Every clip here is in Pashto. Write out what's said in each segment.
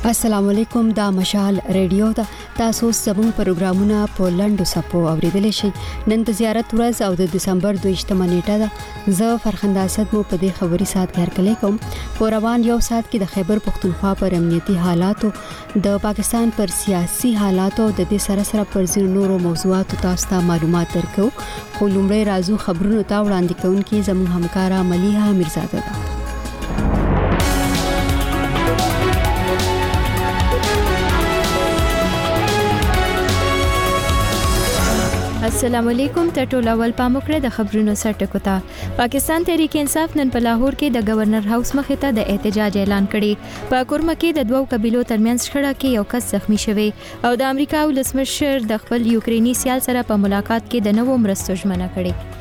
السلام علیکم دا مشال ریډیو دا تاسو زموږ پروګرامونه په لندو سپو اوریدل شي. نن د زیارت ورځ او د دسمبر 22 نیټه ده. زه فرخنده اسد مو په دې خبري سات کې هرکلی کوم. په روان یو سات کې د خیبر پختونخوا پر امنیتي حالاتو، د پاکستان پر سیاسي حالاتو، د دې سره پر ځینو نورو موضوعاتو تاسو ته معلومات درکو. خو لومړی راځو خبرونو ته وړاندې کوونکې زموږ همکارا ملیحه میرزاده ده. السلام علیکم. ټول اول پاموکړه د خبرونو سرټکو ته. پاکستان تحریک انصاف نن په لاهور کې د گورنر هاوس مخې ته د احتجاج اعلان کړي. په کورمه کې د دوو قبيلو ترمنځ شخړه کې یو کس زخمی شوی او د امریکا ولسمشر د خپل یوکرینی سیال سره په ملاقات کې د نوو مرستو ژمنه کړې.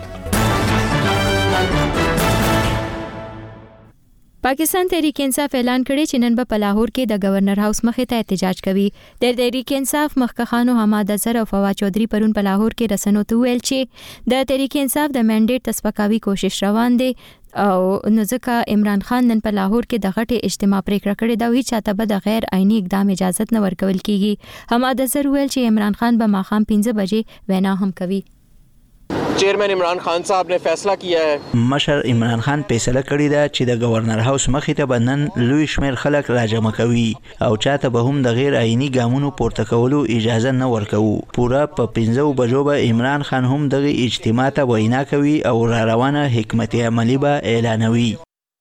پاکستان تحریک انصاف اعلان کړي چې نن په لاهور کې د گورنر هاوس مخې ته احتجاج کوي. د تحریک انصاف مخکخانو حماد اظهر او فواد چودھری پرون په لاهور کې رسنو ته ویل چې د تحریک انصاف د منډیټ تسپکاوي کوشش روان دي او نو ځکه عمران خان نن په لاهور کې د غټي اجتماع پریکړه کړې دا وی چاته به د غیر آئینی اقدام اجازه نه ورکول کیږي. حماد اظهر ویل چې عمران خان به ماخام 5 بجې وینا هم کوي. چیئرمین عمران خان صاحب نے فیصلہ کیا ہے. مشر عمران خان فیصله کړې ده چې د گورنر هاوس مخې ته بنن لوی شمیر خلک راجمع کوي او چاته به هم د غیر آئینی ګامونو پورته کولو اجازه نه ورکوي. پورا په 5 بجو به عمران خان هم دغه اجتماع ته وینا کوي او را روانه حکمت عملی به اعلانوي.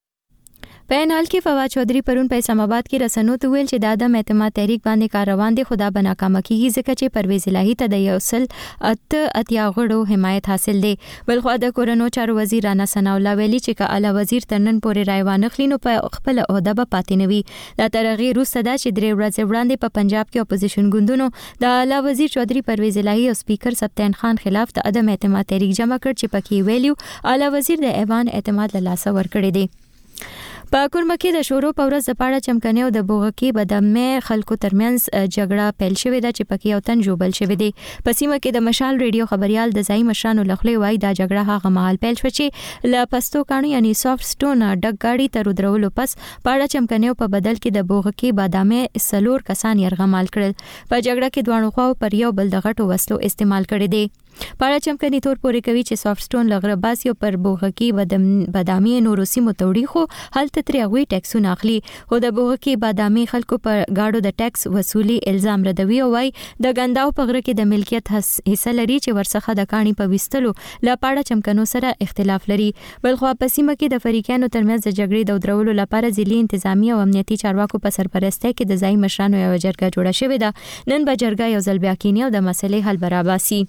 په حال کې فواد چودھری پرون په اسلام آباد کې رسنو ته ویل چې د عدم اعتماد تحریک باندې کار روان دي، خدا به ناکامه کیږي ځکه چې پرویز الهی ته د یوسل اتیا غړو حمایت حاصل دی. بلخو د کورونو چارو وزیر رانا ثنا الله ویلي چې که اعلی وزیر ترنن پورې رایوان خلینو په خپل عہده به پاتې نوي. دا ترغه روسه ده چې درې ورځې وړاندې په پنجاب کې اپوزیشن ګوندونو د اعلی وزیر چودھری پرویز الهی او سپیکر سبتین خان خلاف د عدم اعتماد تحریک جمع کړ چې پکې ویلیو اعلی وزیر د ایوان اعتماد له لاسه ورکړی دی. په کورمه کې د شورو په ورځ د پاړه چمکنه او د بوغکی بدمه خلکو ترمنځ جګړه پیل شوې ده چې پکې یو تن جوبل شوی دی. په سیمه کې د مشال ریډیو خبريال د ځای مشرانو لخوا وایي دا جګړه هغه مهال پیل شو چې ل پستو کانو یعنی سافټ سټون ډک گاډي تر درولو پس پاړه چمکنه په بدل کې د بوغکی بدمه سلور کسان يرغمال کړل. په جګړه کې دوه خواو پر یو بل د غټو وسلو استعمال کړي دي. پاړه چمکني تور پورې کوي چې سافټ سټون لغرباس یو پر بوغکی بادامي نوروسی متوړي خو هلته ترغوي ټیکسونه اخلي. خو د بوغکی بادامي خلکو پر گاډو د ټیکس وصولي الزام ردوي او وايي د ګنداو په غره کې د ملکیت حصہ لري چې ورڅخه د کاڼي په وستلو لا پاړه چمکنو سره اختلاف لري. بلخو په سیمه کې د فریقانو ترمنځ د جګړې د درولو لپاره ځلي انتظامی او امنیتي چارواکو په سرپرستی کې د ځای مشرانو یو جرګه جوړه شوې ده. نن به جرګه یو ځل بیا کینی او د مسلې حل برابرسي.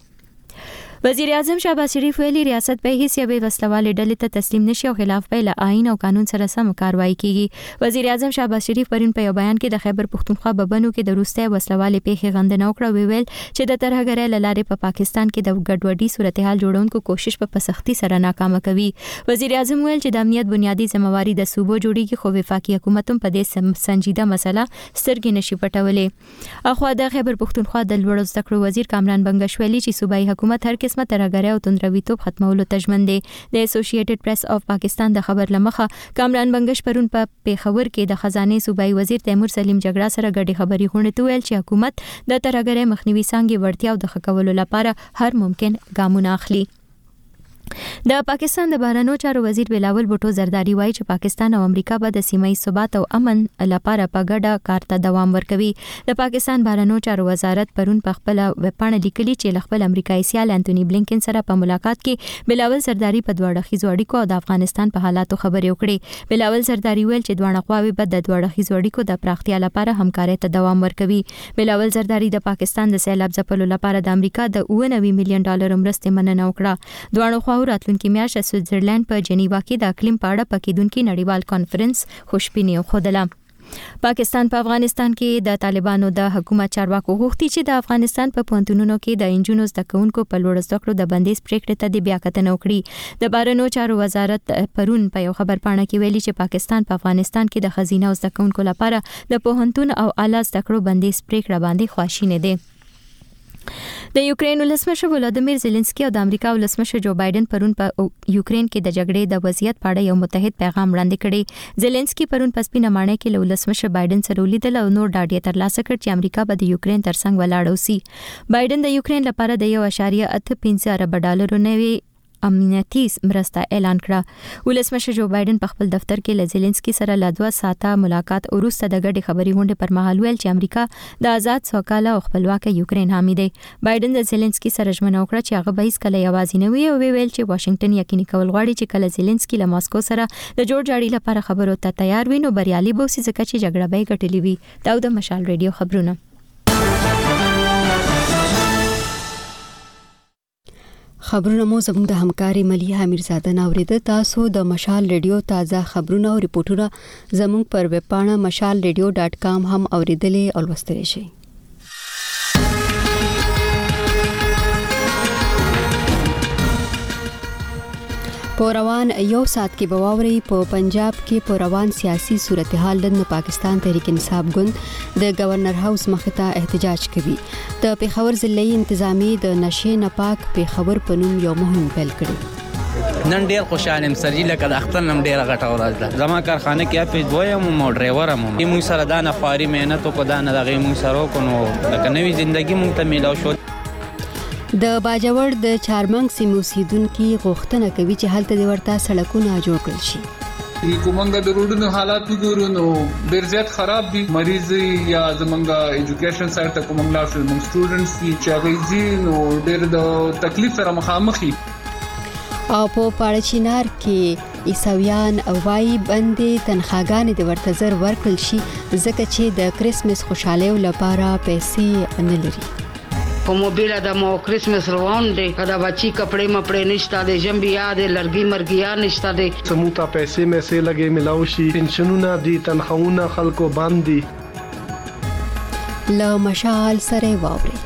وزیر اعظم شهباز شریف ویلي ریاست په هیڅ یوې وسلوالې ډلې ته تسلیم نشي او خلاف به له آئین او قانون سره سم کاروایی کیږي. وزیر اعظم شهباز شریف پرون په یو بیان کې د خیبر پختونخوا ببنو کې د روسي وسلوالې پیښې غندنه وکړه. ویل چې د ترهګرۍ لارې په پاکستان کې د ګډوډۍ صورتحال جوړونکو کوشش په سختي سره ناکامه کوي. وزیر اعظم ویل چې د امنیت بنیادی ذمہواری د صوبو جوړیږي خو وفاقي حکومت هم په دې سنجیده مسله سترګې نشي پټولې. اخوا د خیبر پختونخوا د لوړو زده کړو وزیر کامران بنگش ویلي چې صوبایي حکومت هر قسمه ترهګرۍ او توندرویتوب ختمولو تجمن دی. د اسوسییټډ پریس اف پاکستان د خبر لمخه کامران بنگش پرون په پیښور کې د خزانه صوبایي وزیر تیمور سلیم جګړه سره ګډي خبري غونډه ویل چې حکومت د ترهګرۍ مخنیوي څنګه وړتیا او د خکولو لپاره هر ممکن ګامونه اخلي. د پاکستان د بهرنیو چارو وزیر بلاول بوټو زرداری وایي چې پاکستان او امریکا به د سیمه ییز ثبات او امن لپاره په ګډه کار ته دوام ورکوي. د پاکستان بهرنیو چارو وزارت پرون په خپل وپاڼه لیکلي چې خپل امریکایي سیال انټونی بلینکن سره په ملاقات کې بلاول زرداری په دوه اړخیزو اړیکو او د افغانستان په حالاتو خبرې وکړې. بلاول زرداری ویل چې دوه خواوې به د دوه اړخیزو اړیکو د پراختیا لپاره همکارۍ ته دوام ورکوي. بلاول زرداری د پاکستان د سیلاب ځپلو لپاره د امریکا د 90 میلیون ډالر مرستې مننه وکړه. دوه راتلونکي میاشت سویټزرلند په جنیوا کې د اقلیم په اړه پکېدونکي نړیوال کانفرنس خوشبیني وښودله. پاکستان په افغانستان کې د طالبانو د حکومت چارواکو غوښتي چې د افغانستان په پوهنتونونو کې د انجونو زده کوونکو په لوړ زده کړو د بندیز پریکړې ته د بیا کتنه وکړي. د بهرنیو چارو وزارت پرون په یو خبر پاڼه کې ویلي چې پاکستان په افغانستان کې د خزینه او زده کوونکو لپاره د پوهنتون او اعلی زده کړو بندیز پریکړه باندې خواشینی دی. د یوکرين ولسمشر ولادیمیر زيلنسکي او د امریکا ولسمشر جو بایدن پرون په یوکرين کې د جګړې د وضعیت په اړه یو متحد پیغام وړاندې کړی. زيلنسکي پرون په سپینه ماڼۍ کې له ولسمشر بایدن سره ولیدل او نور ډاډ ترلاسه کړ چې امریکا به د یوکرين ترڅنګ ولاړ اوسي. بایدن د یوکرين لپاره د 1.85 ارب ډالر نوي امنیتي مرسته اعلان کړه. ولسمشر جو بایدن په خپل دفتر کې له زيلنسکي سره له 2 ساعته ملاقات وروسته د غټي خبري غونډې پر مهال ویل چې امریکا د آزاد سوکاله او خپلواک یوکرين حامی دی. بایدن د زيلنسکي سره ژمنه وکړه چې هغه به هیڅ کله یوازې نه وي او ویل چې واشنگټن یقیني کول غواړي چې کله زيلنسکي له ماسکو سره د جوړ جاړي لپاره خبرو ته تیار وي نو بریالي به وي ځکه چې جګړه به ګټلې وي. دا د مشال ریډیو خبرونه. خبرونه مو زموږ د همکاري مليحه میرزاده ناوریده. تاسو د مشال ریډیو تازه خبرونه او ریپورتونه زموږ پر ویب پاڼه mashalradio.com هم اوریدلې او لوستلی شئ. په روان یو ساعت کې بواوري په پنجاب کې په روان سیاسي صورتحال د پاکستان تحریک انصاف ګوند د گورنر هاوس مخته احتجاج کوي. د پیښور ضلعي انتظامی د نشې نپاک پیښور په نوم یو مهم پیل کړی. نن ډیر خوشاله یم سرجی لکه د اختر نم ډیر غټه ورځ ده. زما کارخانه کې په دویم مو ډرایور هم موږ سره دا نه فاري مهنت کو دا نه دغه موږ سره کو نو لکه نوې ژوندۍ مونږ ته میلاو شو. د باجوړ د چارمنګ سیمې اوسیدونکو غوښتنه کوي چې هلته د ورته سړکونه جوړ کړل شي. کومنګ د روډونو حالات وګورو نو ډیر زیات خراب دي. مریض یا زمونږ ایجوکیشن سایت ته کومنګ لا شو موږ سټوډنټس چې غوږی نو ډیر د تکلیف سره مخامخ دي. او په پاړچینار کې عیسویان وای باندې تنخواګانې د ورته زر ورکړل شي ځکه چې د کریسمس خوشاله لپاره پیسې نه لري. په موبایل د مو کریسمس روان دی دا بچی کپڑے مپڑے نشتا دي جنبیا دي لړګي مرګیا نشتا دي سموتا پیسې مې سه لګي ملاوشي پنشنونه دي تنخواونه خلکو باندې ل مشال سره واوري.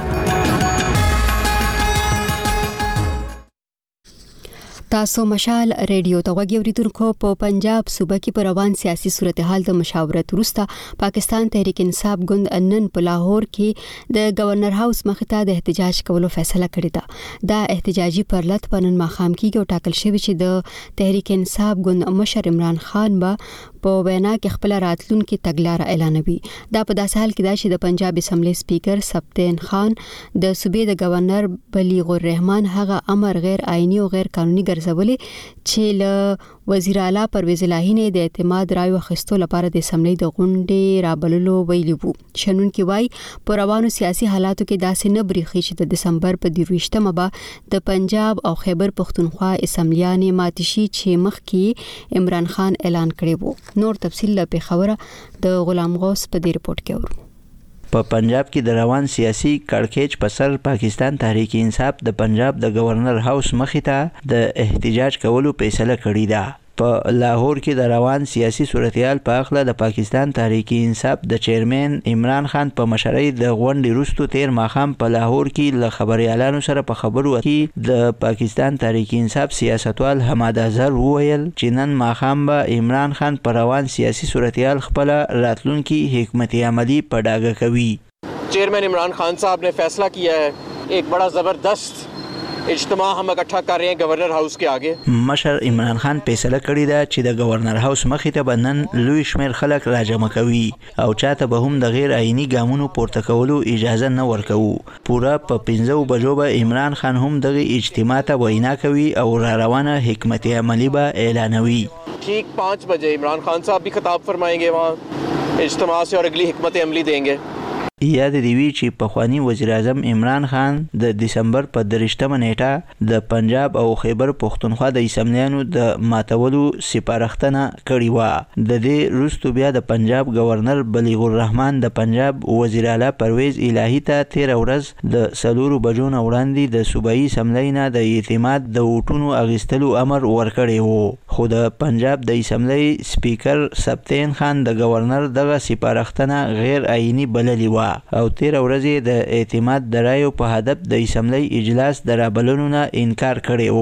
تاسو مشال ریډیو ته غوږی اوریدونکو. په پنجاب صوبه کې پر روان سیاسي صورتحال د مشاورت وروسته پاکستان تحریک انصاف ګوند نن په لاهور کې د گورنر هاوس مخته د احتجاج کولو فیصله کړې ده. دا احتجاجي پرلط په نن ماښام کې او ټاکل شوی چې د تحریک انصاف ګوند مشر عمران خان به په وینا کې خپل راتلونکي تګلارې اعلانوي. دا په داسې حال کې ده چې د پنجاب اسمبلی سپیکر سبتین خان د صوبې د گورنر بلیغ الرحمن هغه امر غیر آئینی او غیر قانوني ګرځولې چې له وزیر اعلی پرویز الهی نه د اعتماد رای واخیستو لپاره د اسمبلی د غونډې رابللو ویلي وو. شنن کې وای په روانو سیاسي حالاتو کې داسې نه بریخي چې د دسمبر په 22مه به د پنجاب او خیبر پختونخوا اسمبلیانې ماتشي چې مخکې عمران خان اعلان کړی وو. نور تفصیل له پیښور د غلام غوث په دې رپورت کې ورو. په پنجاب کې د روان سیاسي کړکېچ په سر پاکستان تحریک انصاف د پنجاب د گورنر هاوس مخې ته د احتجاج کولو فیصله کړې ده. په لاهور کې د روان سیاسي صورتحال په اړه د پاکستان تحریک انصاف د چیرمن عمران خان په مشرۍ د غونډې وروسته تیر ماښام په لاهور کې له خبريالانو سره په خبرو کې د پاکستان تحریک انصاف سیاستوال حماد اظهر وویل چې نن ماښام به عمران خان په روان سیاسي صورتحال خپل راتلونکي حکمت عملی په ډاګه کوي. चेयरमैन इमरान खान साहब ने फैसला किया है एक बड़ा ज़बरदस्त اجتماع हम इकट्ठा कर रहे हैं गवर्नर हाउस के आगे. مشر عمران خان فیصله کړې ده چې د گورنر هاوس مخې ته بنن لوی شمیر خلک راجمع کوي او چاته به هم د غیر آئینی ګامونو پورته کولو اجازه نه ورکوي. پورا په 15 بجو به عمران خان هم دغه اجتماع ته وینا کوي او را روانه حکمت عملی به اعلانوي. ठीक 5 बजे इमरान खान साहब भी खिताब फरमाएंगे वहाँ इज्तिमा से और अगली हिकमत अमली देंगे. یاد دی وی چې پخوانی وزیر اعظم عمران خان د دسمبر په 3مه نیټه د پنجاب او خیبر پختونخوا د اسمبلیانو د ماتولو سپارښتنه کړې و. د دې وروسته بیا د پنجاب گورنر بلیغ الرحمن د پنجاب وزیر اعلی پرویز الهی ته 13 ورځ د 4 بجو نه وړاندې د صوبایي اسمبلی نه د اعتماد د ووټونو اغیستلو امر ورکړی وو. خو د پنجاب د اسمبلی سپیکر سبتین خان د گورنر دغه سپارښتنه غیر آئینی بللی و او 13 ورځې د اعتماد د رایو په هدف د اسمبلی اجلاس د رابللو نه انکار کړی وو.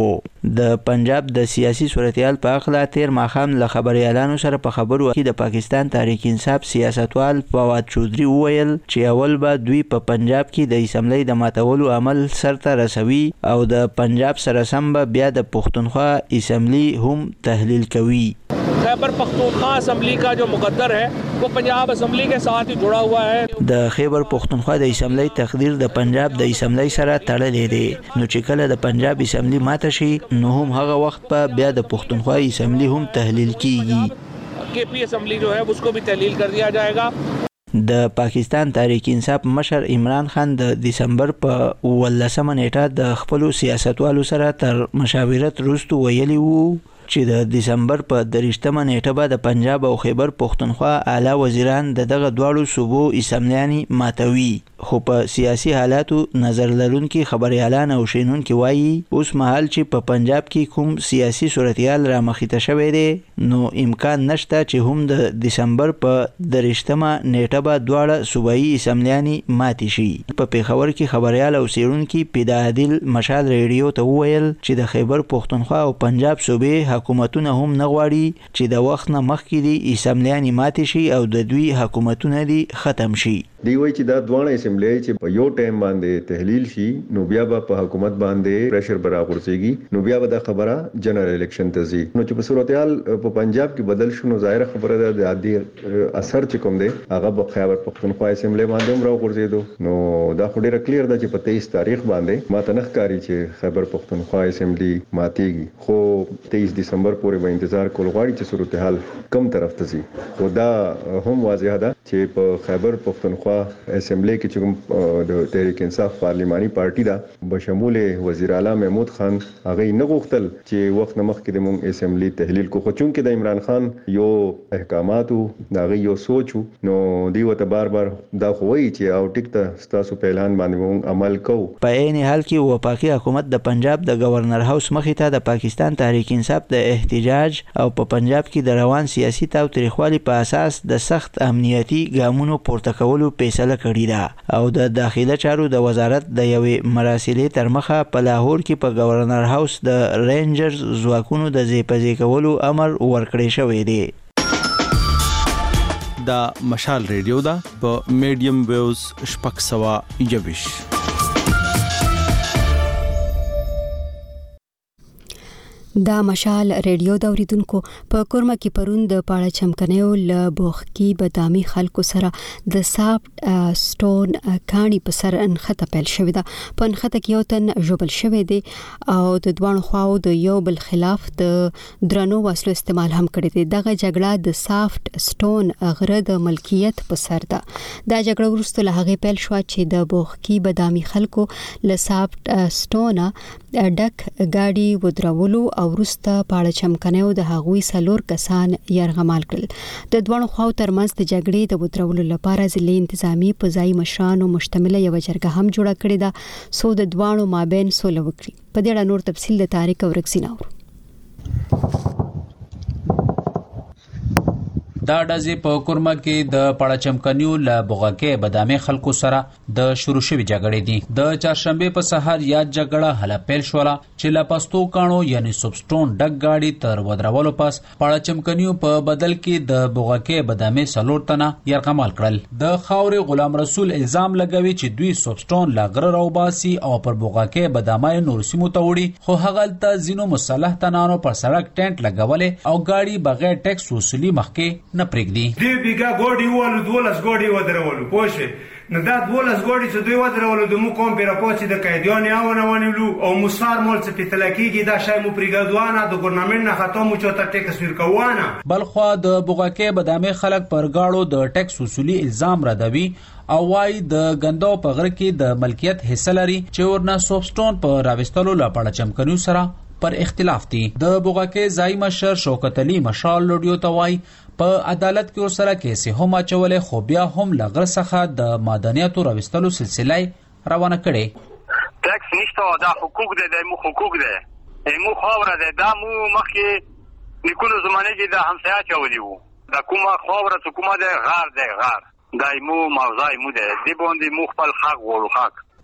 د پنجاب د سیاسي صورتحال په اړه تیر ماښام له خبريالانو سره په خبرو کې د پاکستان تحریک انصاف سیاستوال فواد چودري وویل چې اول به دوی په پنجاب کې د اسمبلی د ماتولو عمل سرته رسوي او د پنجاب سره سم به بیا د پښتونخوا اسمبلی هم تحلیل کوي. खैबर पख्तूनख्वा असम्बली का जो मुकद्दर है वो पंजाब असम्बली के साथ ही जुड़ा हुआ है. د خیبر پختونخوا د اسمبلی تقدیر د پنجاب د اسمبلی سره تړلې دی نو چې کله د پنجاب اسمبلی ماته شي نو هم هغه وخت په بیا د پختونخوا اسمبلی هم تحلیل کیږي. केपी असम्बली जो है उसको भी तहलील कर दिया जाएगा. د پاکستان تحریک انصاف مشر عمران خان د دسمبر په 18 نیټه د خپل سیاستوالو سره تر مشاورت وروسته ویلي وو چې د دسمبر په 23 نیټه به د پنجاب او خیبر پختونخوا اعلی وزیران دغه دواړو صوبو اسمبلیانې ماتوي. خو په سیاسي حالاتو نظر لرونکي خبريالان او شینونکي وایي اوس مهال چې په پنجاب کې کوم سیاسي صورتحال را مخې ته شوی دی نو امکان نشته چې هم د دسمبر په 23 نیټه به دواړه صوبایي اسمبلیانې ماتې شي. په پیښور کې خبريال او شینونکي پیدا عادل مشال ریډیو ته وویل چې د خیبر پختونخوا او پنجاب صوبې حکومتونه هم نه غواړي چې د وخت نه مخکې دي اسمبلیانې ماتې شي او د دوی حکومتونه دي ختم شي. دی وایي چې دا دوه اسمبلی چې په یو ټایم باندې تحلیل شي نو بیا به په حکومت باندې پریشر برابرځيږي نو بیا به دا خبره جنرال الیکشن ته ځي نو چې په صورتحال په پنجاب کې بدل شو نو ظاهر خبره ده د عادي اثر چې کوم دی هغه په خیبر پختونخوا اسمبلی باندې هم راغورځېدو نو دا خو ډیره کلیر ده چې په 23 تاریخ باندې ماته نه ښکاري چې خیبر پختونخوا اسمبلی ماتېږي خو 23 دسمبر پورې به انتظار کول غواړي چې صورتحال کم طرف ته ځي. خو دا هم واضح ده چې په خیبر پختونخوا اسمبلی کې چې د تحریک انصاف پارلیماني پارټي دا بشمول وزیر اعلی محمود خان هغه نه غوښتل چې وخت نه مخکې د مونږ اسمبلی تحلیل کو خو چونکې د عمران خان یو احکاماتو دا یو سوچو نو دی وته بار بار دا خوي چې او ټیک ته ستاسو په اعلان باندې مونږ عمل کوو. په عین حال کې وفاقي حکومت د پنجاب د گورنر هاوس مخې ته د پاکستان تحریک انصاف د احتجاج او په پنجاب کې د روان سیاسي تاوتریخوالي په اساس د سخت امنیتي ګامونو پورته کولو فیصله کړې ده او د داخله چارو د وزارت د یوې مراسلې تر مخه په لاهور کې په گورنر هاوس د رینجرز ځواکونو د ځپځې کولو امر ورکړی شوی دی. دا مشال ریډیو دا په میډیم ویوز شپږ سوه یویش. دا مشال ریډیو د اوریدونکو په کورمه کې پرون د پاړه چمکنیو ل بوخکی بدامي خلکو سره د سافټ سټون کانی په سر انخته پیل شوې ده. په انخته کې یو تن جوبل شوې دي او د دوه خواو د یو بل خلاف د درنو وسلو استعمال هم کړی دی. دغه جګړه د سافټ سټون غره د ملکیت په سر ده. دا جګړه وروسته له هغه پیل شو چې د بوخکی بدامي خلکو ل سافټ سټون ډک گاډي ودرولو او وروسته پاړه چمکنیو د هغوی سلور کسان يرغمال کړل. د دوه خواو ترمنځ د جګړې د ودرولو لپاره ځلې انتظامی په ځای مشرانو مشتمله یو جرګه هم جوړه کړې ده سو د دوه مابین سوله وکړي. په دې اړه نور تفصیل د تاریخ ورکسیناو. دا ډزې په کورمه کې د پاړه چمکنیو له بوغکې بدامي خلکو سره د شروع شوی جګړې دي. د چهارشنبه په سحر یا جګړه هله پیل شوله چې لا پستو کانو یعنی سبسټون ډک گاډي تر ودرولو پس پاړه چمکنیو په بدل کې د بوغکې بدامي سلور تنه يرغمال کړل. د خاورې غلام رسول الزام لګوي چې دوی سبسټون لاغره راوباسي او پر بوغکې بدامي نور سیمو ته وړي خو هغه ته زینو مصالح تنانو پر سړک ټینټ لګولې او گاډي بغیر ټیکس وصولي مخکې نه پرېږدي. دوی بیګا ګوډي ولو 12 ګوډي ودرولو پوښه نو دا 12 ګوډي چې دوی ودرولو د مو کوم پیرا پوڅې د قیدیان یاو نه ونیلو او مسار مول څه پتلکیږي دا شای مو پرېګدوانه د ګورنمنت نه ختمو چوته ټیکس ورکوانه. بلخوا د بوغکې بدامي خلک پر گاړو د ټیکس وصولي الزام ردوي او وايي د غندو په غره کې د ملکیت حصہ لري چې ورنه سوبسټون په راوستلو لپاره چمکنیو سره پر اختلاف دي. د بوغکې ځای مشر شوکت علي مشال لوډیو ته وايي په عدالت کې سره کیسې هم اچولې خو بیا هم لغړ څخه د مدنیاتو راوستلو سلسله روانه کړي. ټیکس نشته دا حقوق دي د مو حقوق دي مو خاوره ده دا مو مخکې نکونو زمانه کې د همسایا چولې وو دا کومه خاوره ته کومه ده غار ده غار دای مو موضوع مو ده دی باندې مو خپل حق وړو حق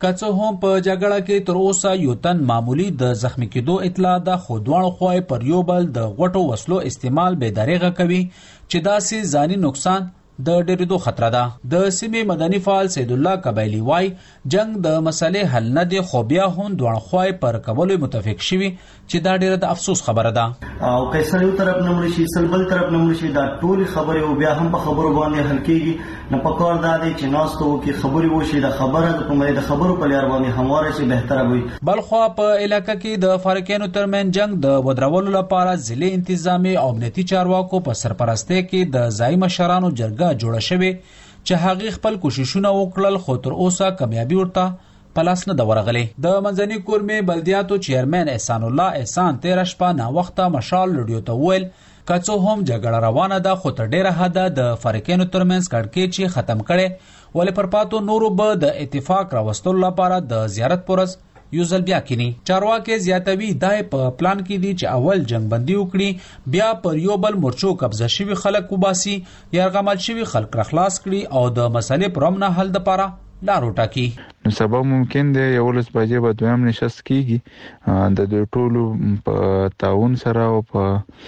کڅو هم په جګړه کې تر اوسه یو تن معمولی د زخمی کېدو اطلاع ده، خو دواړو خواوې پر یو بل د غټو وسلو استعمال بې دریغه کوي چې داسې ځاني نقصان د ډېرېدو خطر ده. د سیمې مدني فعال سید الله قبایلی وای جنگ د مسلې حل نه دی، خو بیا هم دواړه خواوې پر کولو متفق شوي چې دا ډېره د افسوس خبره ده. او قیصر یو طرف نه مړ شي، سلبل طرف نه مړ شي، دا ټولې خبرې او بیا هم په خبرو باندې حل کېږي. نه پکار دا دی چې ناستو کې خبرې وشي، د خبره د کومې د خبرو په لار باندې همواره شي بهتره وي. بلخوا په علاقې کې د فارقینو ترمن جنگ د ودرولو لپاره ضلعي انتظامی او امنیتي چارواکو په سرپرستۍ کې د ځایي مشرانو جرګه جوړه شوې چې هغه خپل کوششونه وکړل، خو تر اوسه کامیابی ورته په لاس نه ده ورغلی. د منځني کورمې بلدیاتو چیرمن احسان الله احسان 13 شپه نا وخته مشال رادیو ته ویل کڅو هم جګړه روانه ده، خو تر ډیره حده د فارقینو ترمنځ کړکېچ ختم کړي، ولې پر پاتو نورو به د اتفاق راوستلو لپاره د زیارت پرز یو ځل بیا کینی. چارواکي زیاتوي دای په پلان کې دي چې اول جنگ بندي وکړي، بیا پر یو بل مرچو قبضه شوی خلک وباسي، یرغمل شوی خلک راخلاص کړي او د مسلې پر امن حل لپاره لار وټاکي. نو سبا ممکن دی 11 بجې به دویم نشست کیږي د دوی ټولو په تعاون سره او په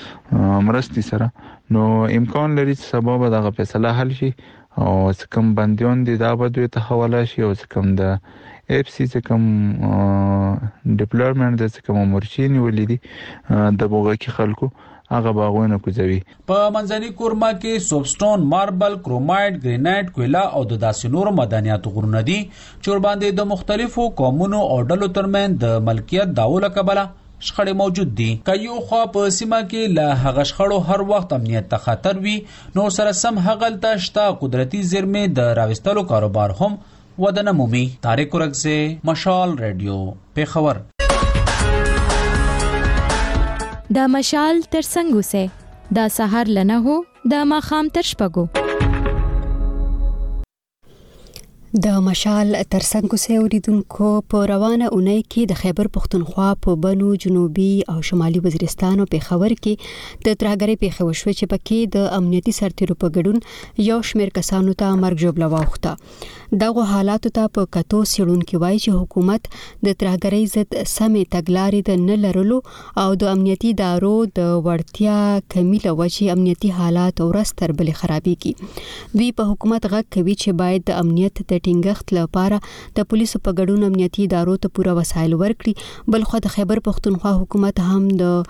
مرستې سره، نو امکان لري چې سبا به دغه فیصله حل شي او څکم بندیون دي دا به دوی ته حواله شي او څکم د اف سی څکم ډیپلویمنت د څکم مرچین ولیدي د بوغکی خلکو هغه باغونه کوزوي. په منځني کورما کې سوبسټون، ماربل، کرومایټ، ګرینایټ، کویلا او د داسې نورو معدنیاتو غرونه دي چې ورباندې د مختلفو قومونو او ډلو ترمن د ملکیت داوله کبله شخړې موجود دي. که یو خوا په سیمه کې له هغه شخړو هر وخت امنیت ته خطر وي، نو سره سم هغلته شته قدرتي زیرمې د راوستلو کاروبار هم ودنه مومي. طارق ورکزه، مشال رادیو، پیښور. دا مشال تر څنګه سه دا سحر لنه هو دا ماخام تر شپګو. د مشال ترڅنګ سه اوریدونکو په روانه اونۍ کې د خیبر پختونخوا په بنو جنوبي او شمالي وزیرستان او پیښور کې د ترهګرۍ پیښه وشوه چې پکې د امنیتي سرتیرو په ګډون یو شمېر کسانو ته مرګ ژوبله واوښته. دغه حالاتو ته په کتو څېړونکي وایي چې حکومت د ترهګرۍ ضد سمې تګلارې د نه لرلو او د امنیتي ادارو د وړتیا کمی له وجې امنیتي حالات ورځ تر بلې خرابېږي. دوی په حکومت غږ کوي چې باید د امنیت د ټینګښت لپاره د پولیسو په ګډون امنیتي ادارو ته پوره وسایل ورکړي. بلخو د خیبر پختونخوا حکومت هم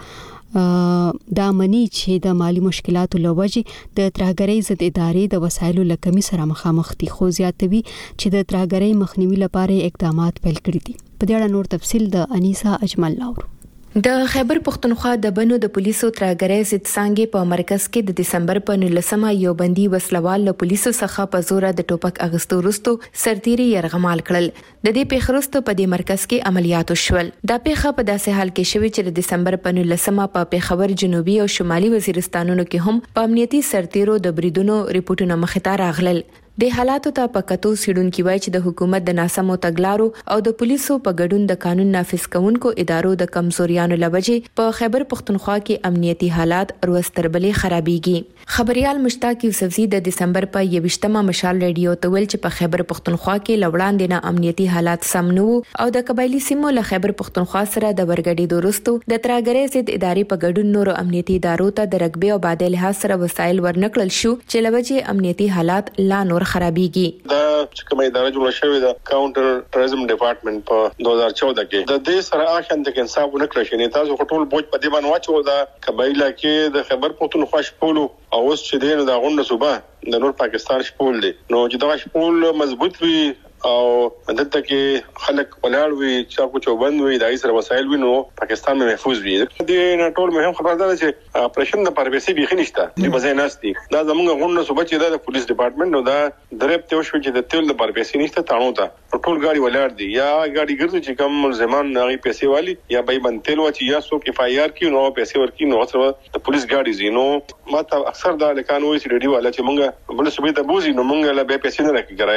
دا مني چې د مالی مشکلاتو لوجې د ترهګرۍ ضد ادارې د وسایلو له کمی سره مخامخ دي، خو زیاتوي چې د ترهګرۍ مخنیوي لپاره اقدامات پیل کړي دي. په دې اړه نور تفصیل د انیسا اجمل لاورو. د خیبر پختونخوا د بنو د پولیسو ترهګرۍ ضد څانګې په مرکز کې د دسمبر په 19 یو بندي وسلوال له پولیسو څخه په زور د ټوپک اغستو وروسته سرتیري يرغمال کړل. د دې پیښې وروسته په دې مرکز کې عملیات وشول. دا پیښه په داسې حال کې شوې چې د دسمبر په 19 په پیښور جنوبي او شمالي وزیرستانونو کې هم په امنیتي سرتیرو د بریدونو ریپورتونه مخې ته راغلل. د حالاتو ته په کتو څېړونکي وایي چې د حکومت د ناسمو تګلارو او د پولیسو په ګډون د قانون نافذ کوونکو ادارو د کمزوریانو لوجې په خیبر پختونخوا کې امنیتي حالات ورځ تر بلې خرابېږي. خبريال مشتاق یوسفزي د دسمبر په 21مه مشال رادیو ته ویل چې په خیبر پختونخوا کې لوړاندې نه امنیتي حالات سم نه وو او د قبایلی سیمو له خیبر پختونخوا سره د ورګډېدو وروسته د ترهګرۍ ضد ادارې په ګډون نورو امنیتي ادارو ته د رقبې او بادي لحاظ سره وسایل ورنکړل شو چې لوجې امنیتي حالات لا نور خرابېږي. دا چې کومه اداره جوړه شوې ده کاونټر ټرزم ډپارټمنټ په 2014 کې د دې سره اخند کې انصاف ونکړل شي. تاسو ټول بوج په دې باندې واچو دا قبایله کې د خیبر پختونخوا شپولو او اوس چې دین د غونډه صوبه د نور پاکستان شپول دي، نو چې دا شپول مضبوط وي او دلته کې خلک ولاړ وي چې کو چوبند وي دای سره وسایل وي، نو پاکستان مې محفوظ وي. دې نه ټول مهم خبره ده چې اپریشن د پربېسي بيخي نشته چې بځای ناشتي دا زموږ غونډه صوبه چې د پولیس ډپارټمنټ نو دا درېب ته وشو چې د تل د پربېسي نشته تانو ته ټول غاډي ولاړ دي یا غاډي ګرځي چې کوم ملزمان هغه پیسې والی یا به بنتل و چې یا سو کې فایار کی نو پیسې ورکی نو سره د پولیس غاډي زی نو ماته اکثر دا لکانو چې ریډیو والا چې مونږ بل صوبې ته بوزي نو مونږ له به پیسې نه راکې ګرایې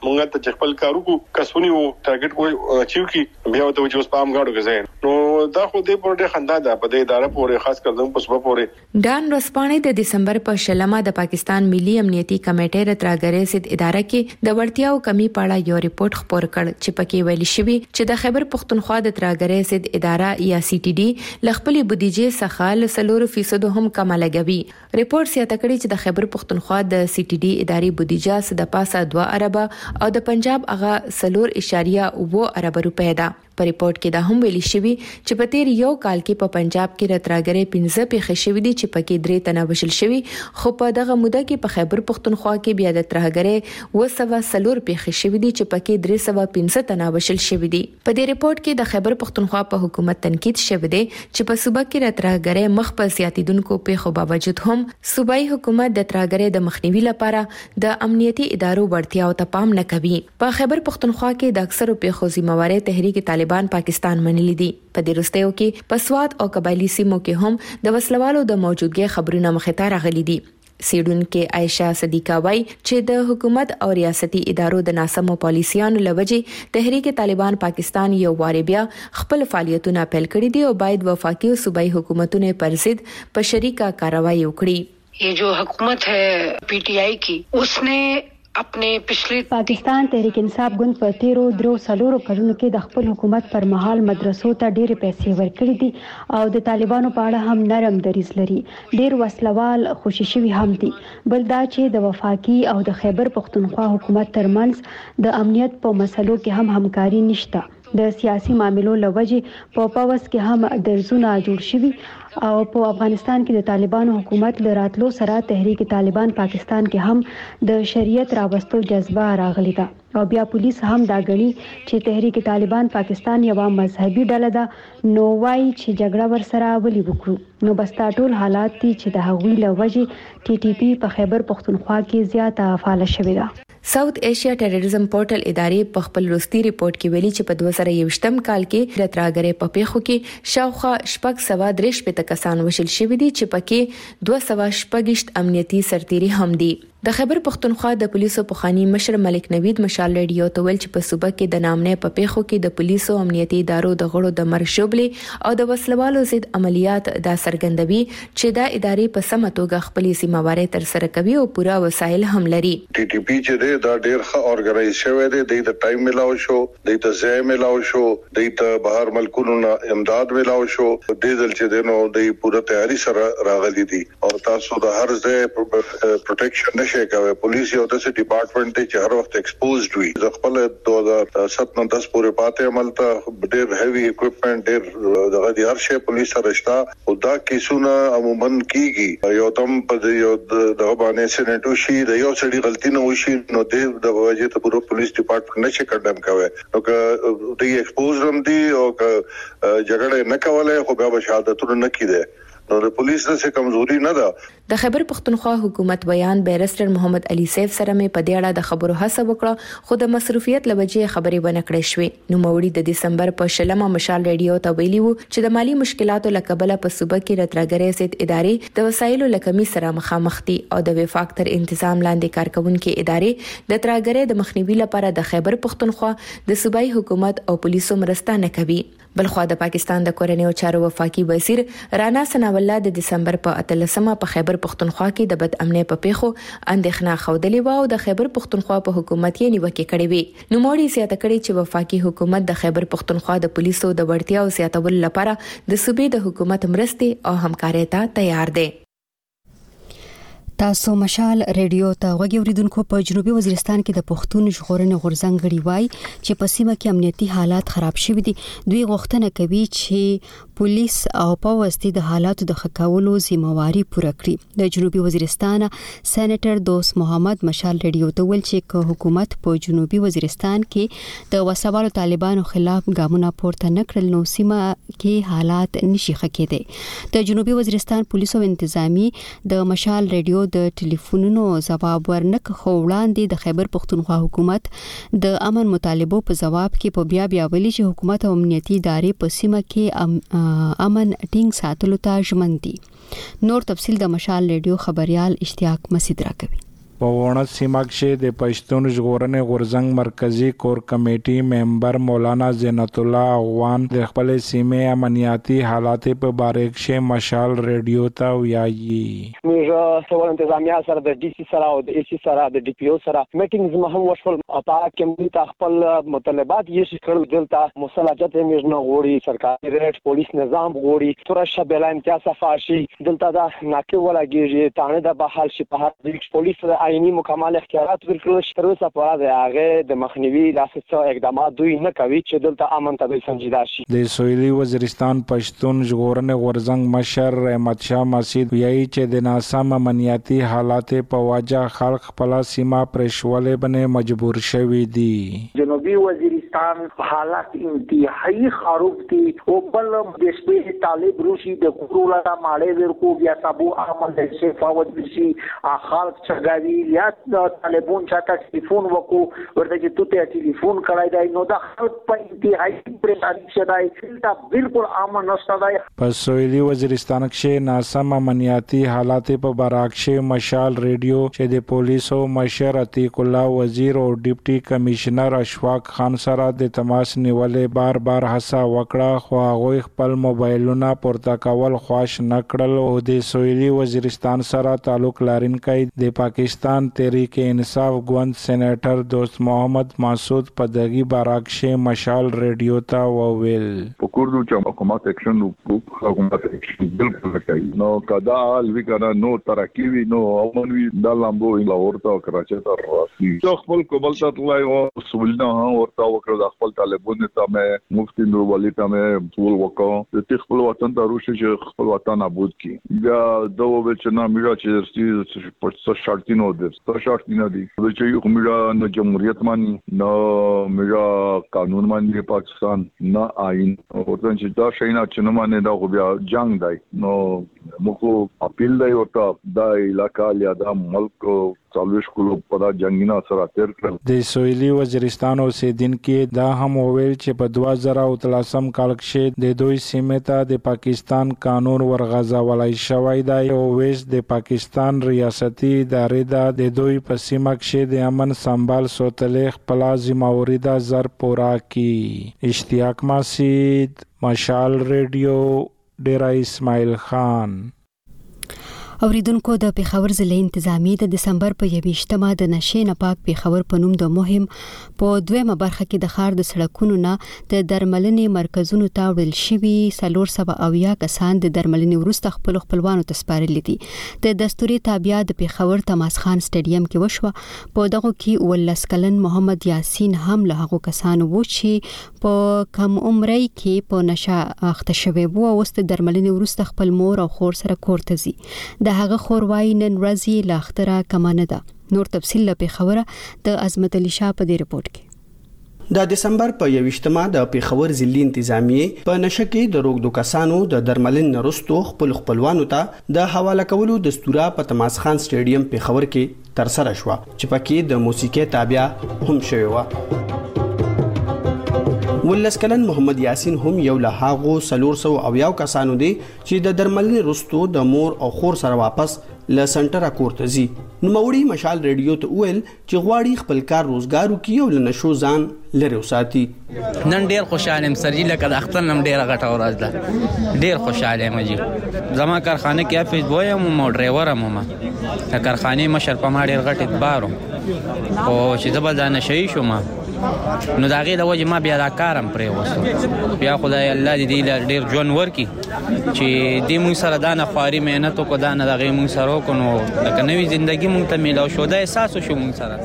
مونږ ته خپل کارو کو کسونی وو ټارګټ کو اچیو کی بیا ته چې اوس پام غاړو کې نو دا خو دې پورې خندا ده په دې اداره پورې خاص کر دم پس پورې ډان رسپانې د دسمبر په شلمه د پاکستان ملي امنیتي کمیټې رتراګرې سید اداره کې د وړتیاو کمی پاړه یو ریپورت خپور کړ چې پکې ویل شوی چې د خیبر پختونخوا د تراګرې سید اداره یا سی ټي ډي لخپلي بودیجه څخه 4% هم کم لګوي. ریپورت یې تکړه چې د خیبر پختونخوا د سی ټي ډي ادارې بودیجه د پاسه 2 ارب او د پنجاب هغه 4.9 ارب روپے ده. په ریپورت کې دا هم ویل شوی چې په تیر یو کال کې په پنجاب کې رتراګرې 15 پیښې شوې دي چې پکې 3 تنه وشل شوی خو په دغه موده کې په خیبر پختونخوا کې بیا د تراګرې 204 پیښې شوې دي چې پکې 315 تنه وشل شوی دي. په دې ریپورت کې د خیبر پختونخوا په حکومت تنقید شوی دی چې په صوبه کې رتراګرې مخ په زیاتیدونکو پیښو باوجود هم صوبایي حکومت د تراګرې د مخنیوي لپاره د امنیتي ادارو وړتیاو ته پام نه کوي. په خیبر پختونخوا کې د اکثرو پیښو ذمہواری تحریک طالبان پاکستان منلي دي. په دې وروستیو کې په سوات او قبایلی سیمو کې هم د وسلوالو د موجودګۍ خبرونه مخې ته راغلي دي. سیډون کې عائشہ صدیقہ وای چې د حکومت او ریاستي ادارو د ناسمو پالیسیانو لوجې تحریک طالبان پاکستان یو واری بیا خپل فعالیتونه پیل کړي دي او باید وفاقي او صوبایي حکومتونو پر ضد په شریکه کاروایی وکړي. ये जो हुकूमत है पीटीआई की उसने अपने पिछले पाकिस्तान तहरीक इंसाफ गुند په تیرو درو سلورو کلونو کې د خپل حکومت پر مهال مدرسو ته ډېر پیسې ورکړي دي او د طالبانو په اړه هم نرم دریځ لري. ډېر وسلوال خوشي شوي هم دي. بل دا چې د وفاقي او د خیبر پختونخوا حکومت ترمنځ د امنیت په مسلو کې هم همکاري نشته. د سیاسي معاملو لوجې په پاوس کې هم درزونه جوړ شوي او په افغانستان کې د طالبانو حکومت له راتلو سره تحریک طالبان پاکستان کې هم د شریعت راوستو جذبه راغلی ده او بیا پولیس هم دا غني چې تحریک طالبان پاکستان یو مذهبي ډله ده نو وای چې جګړه ورسره ولي وکړو نو بس تا ټول حالات دي چې د هغوی له وجې ټي ټي پی په خیبر پختونخوا کې زیاته فعال شوې ده. ساوث ایشیا ټیرریزم پورټل ادارې په خپل وروستي ریپورت کې ویلي چې په 2021م کال کې رتراګرې په پیښو کې شاوخوا 603 کسان وشل شوي دي چې پکې 216 امنیتي سرتیري هم دي. د خیبر پختونخوا د پولیسو پخوانی مشر ملک نوید مشال ریډیو ته ویل چې په صوبه کې د نامنې په پیښو کې د پولیسو امنیتي ادارو د غړو د مرګ شوبلې او د وسلوالو ضد عملیات دا څرګندوي چې دا ادارې په سمه توګه خپل ذمہواری تر سره کوي او پوره وسایل هم لري. ټي ټي پی چې دا ډېر ښه اورګنایز شوی دی د ټایم ملاو شو د ځای ملاو شو د بهر ملکونو امداد ملاو شو د دل چې دنو د پوره تیاری سره راغلي دي او تاسو د هر ځای پروټیکشن نشي کوي. پولیس یو داسې ډپارټمنټ دی چې هر وخت ایکسپوزډ وي. د خپل 2007-10 پورې پاتې عمل ته ډېر هیوی اکوپمنټ ډېر دغه د هر شی پولیس سره شته او دا کیسونه عموما کیږي یو تم په یو دغه باندې سېنټو شي د یو سړي غلطي نه وشي نو د وجه ته پوره پولیس ډپارټمنټ نشي کډم کوي نو که د ایکسپوز هم دي او که جګړه نه کوله خو بیا شهادتونه نه کیده نو د پولیس څخه کمزوري نه ده. د خیبر پختونخوا حکومت بیان بیرسټر محمد علي سیف سره مې په دې اړه د خبرو هڅه وکړه خو د مصروفیت لوجې خبرې ونه کړې شوې. نو موري د دسمبر په شلمه مشال ریډیو ته ویلي وو چې د مالی مشکلاتو لکبله په صوبه کې رتراګرې سید ادارې د وسایلو لکمي سره مخامخ دي او د وفاق تر انتظام لاندې کارکونکو ادارې د تراګرې د مخنیوي لپاره د خیبر پختونخوا د صوبایي حکومت او پولیسو مرسته نه کوي. بلخوا د پاکستان د کورنیو چارو وفاقي وزیر رانا ثناء الله د دسمبر په 18مه په خیبر پختونخوا کې د بد امنۍ په پیښو اندېښنه خوده او د خیبر پختونخوا په حکومت یې نیوکه کړې وي. نو موري زیاته کړې چې وفاقي حکومت د خیبر پختونخوا د پولیسو د وړتیا او زیاتولو لپاره د صوبې د حکومت مرستې او همکارۍ ته تیار دی. تاسو مشال ریډیو ته غوږی اوریدونکو په جنوبي وزیرستان کې د پښتون ژغورنې غورځنګ غړي وای چې په سیمه کې امنیتي حالات خراب شوي دي. دوی غوښتنه کوي چې پولیس او پولیس د حالاتو د خکاولو ذمہواری پوره کړي. د جنوبي وزیرستان سېنیټر دوست محمد مشال ریډیو ته ویل چې حکومت په جنوبي وزیرستان کې د وسوالو طالبانو خلاف ګامونه پورته نکړل نو سیمه کې حالات نشي ښه کېدای. د جنوبي وزیرستان پولیسو انتظامی د مشال ریډیو د ټلیفونونو جواب ورنک خو وړاندې د خیبر پختونخوا حکومت د امن مطالبو په جواب کې په بیا ویلي چې حکومت او امنیتي ادارې په سیمه کې امن ټینګ ساتلو ته ژمن دي. نور تفصیل د مشال ریډیو خبريال اشتیاق مسعود راکوي. په وړه سیمه کې د پښتون ژغورنې غورځنګ مرکزی کور کمیټي ممبر مولانا زینت الله افغان د خپل سیمې امنیاتي حالات په باره کې مشال ریډیو ته ویایي. موږ سوال انتظامیه سره د ډي سي سره او د ای سي سره د ډي پی او سره میټینګز مهم وشول او په کې موږ خپل مطالبات یې شکل دلته مصالحت موږ نه غوړي سرکاري ریټ پولیس نظام غوړي تر شبل امتیاز صفاشي دلته دا ناکي ولاږي تانه د بحال شي په هر پولیس آئینی مکمل اختیارات ورکړل شي تر اوسه پورې هغه د مخنیوي لاسه اقدامات دوی نه کوي چې دلته امن ته سنجیده شي. د سویلي وزیرستان پښتون ژغورنې غورځنګ مشر رحمت شاه مسعود ویایي چې د ناسم امنیتي حالات په وجه خلک خپل سیمه پرېښولې باندې مجبور شوي دي. جنوبي وزیرستان حالات انتهایی خراب دي او بل د شپې طالب روشي د کورولا ماړې ورکو بیا سبو عمل د شفاوت بشي خلک چغاوي یا طالبون چاته ټلیفون وکړو ورته چې تو ته ټلیفون کړای دی نو د خلک په انتهایی پریشانی شدای دا بالکل امن نشته دی. په سویلي وزیرستان کې ناسم امنیتي حالات په براکشه مشال ریډیو چې د پولیسو مشر عتیق الله وزیر او ډیپټي کمشنر اشفاق خان سره د تماس نیولې بار هڅه وکړه خو هغوی خپل موبایلونه پورته کول خوښ نه کړل او د سویلي وزیرستان سره تعلق لرونکی د پاکستان تحریک انصاف ګوند سېنیټر دوست محمد مسعود په دغه براکشه مشال ریډیو ته وویل پکوردو چې حکومت اکشن وکړو حکومت اکشن بالکل کوي نو کدا الوی کنه نو ترقی وی نو امن وی د لامبو لاهور ته کراچي ته راځي څو خپل کوبل ته تلای او سولنا ورته وکړه د خپل طالبونو ته مې مفتي نور ولی ته مې ټول وکړو د خپل وطن ته روشي چې خپل وطن ابود کی بیا دوه چې نه میرا چې په شرطینو ده په شرطینو دي چې یو میرا نو جمهوریت مانی نو میرا قانون مانی پاکستان نه آئین ورته چې دا شینا چې نه مانی دا خو بیا جنگ دی نو موږ اپیل دی ورته دا علاقہ یا دا ملک څلويش کولو په جنگینا سره تیر کړل. د سویلي وزیرستان اوسیدونکو دا هم وویل چې په 2013 کال کې د دوی سیمه ته د پاکستان قانون ورغځولای شوی دی او ویش د پاکستان ریاستي ادارې د دوی په سیمه کې د امن سنبال ساتلې خپل ذمہواری د زر پورا کی. اشتیاق مسعود مشال ریډیو ډیرا اسماعیل خان. اوریدونکو د پیښور ضلع انتظامیه د دسمبر په 28مه د نشې نه پاک پیښور په نوم د مهم په دویمه برخه کې د ښار د سړکونو نه د درملنې مرکزونو ته وړل شوي 470 کسان د درملنې وروسته خپل خپلوانو ته سپارل دي. د دستوري تابعیا د پیښور تماس خان سټیډیم کې وشوه. په دغه کې 19 کلن محمد یاسین هم له هغو کسانو و چې په کم عمرۍ کې په نشه اخته شوی وو او د درملنې وروسته خپل مور او خور سره کور ته ځي. د هغه خوروای نن ورځې لا اختره کم نه ده. نور تفصیل له پیښوره د عظمت علي شاه په دې رپورت کې. د دسمبر په 28مه د پیښور ضلع انتظامیه په نشه کې د روغدو کسانو د درملنې وروسته خپل خپلوانو ته د حواله کولو دستوره په تماس خان سټیډیم پیښور کې تر سره شو چې پکې د موسیقي تابع هم شوی و. ولس کلن محمد یاسین هم یو له هغو 470 کسانو دی چې د درملنې وروسته د مور او خور سره واپس ل سنټر کور ته ځي. نو موري مشال ریډیو ته ویل چې غواړي خپل کار روزګار وکړي او له نشو ځان لري وساتي. نن ډیر خوشاله یم سرجی لکه د اختر نم ډیر غټه ورځ ده. ډیر خوشاله یم جی. زما کارخانه کې افیس بویم او ډرایور هم ما. کارخانه مشر په ما ډیر غټ اعتبار او چې زبر ځان شي شو ما نو دا غي د وجه ما بیا دا کارم پرې وسو. بیا خدای الله دې ډیر جون ورکی چې دې مون سره دا نه خواري مهنت کو دا نه دغه مون سره کو نو لکه نوې ژوندۍ مون ته میلاو شو دا احساس شو مون سره.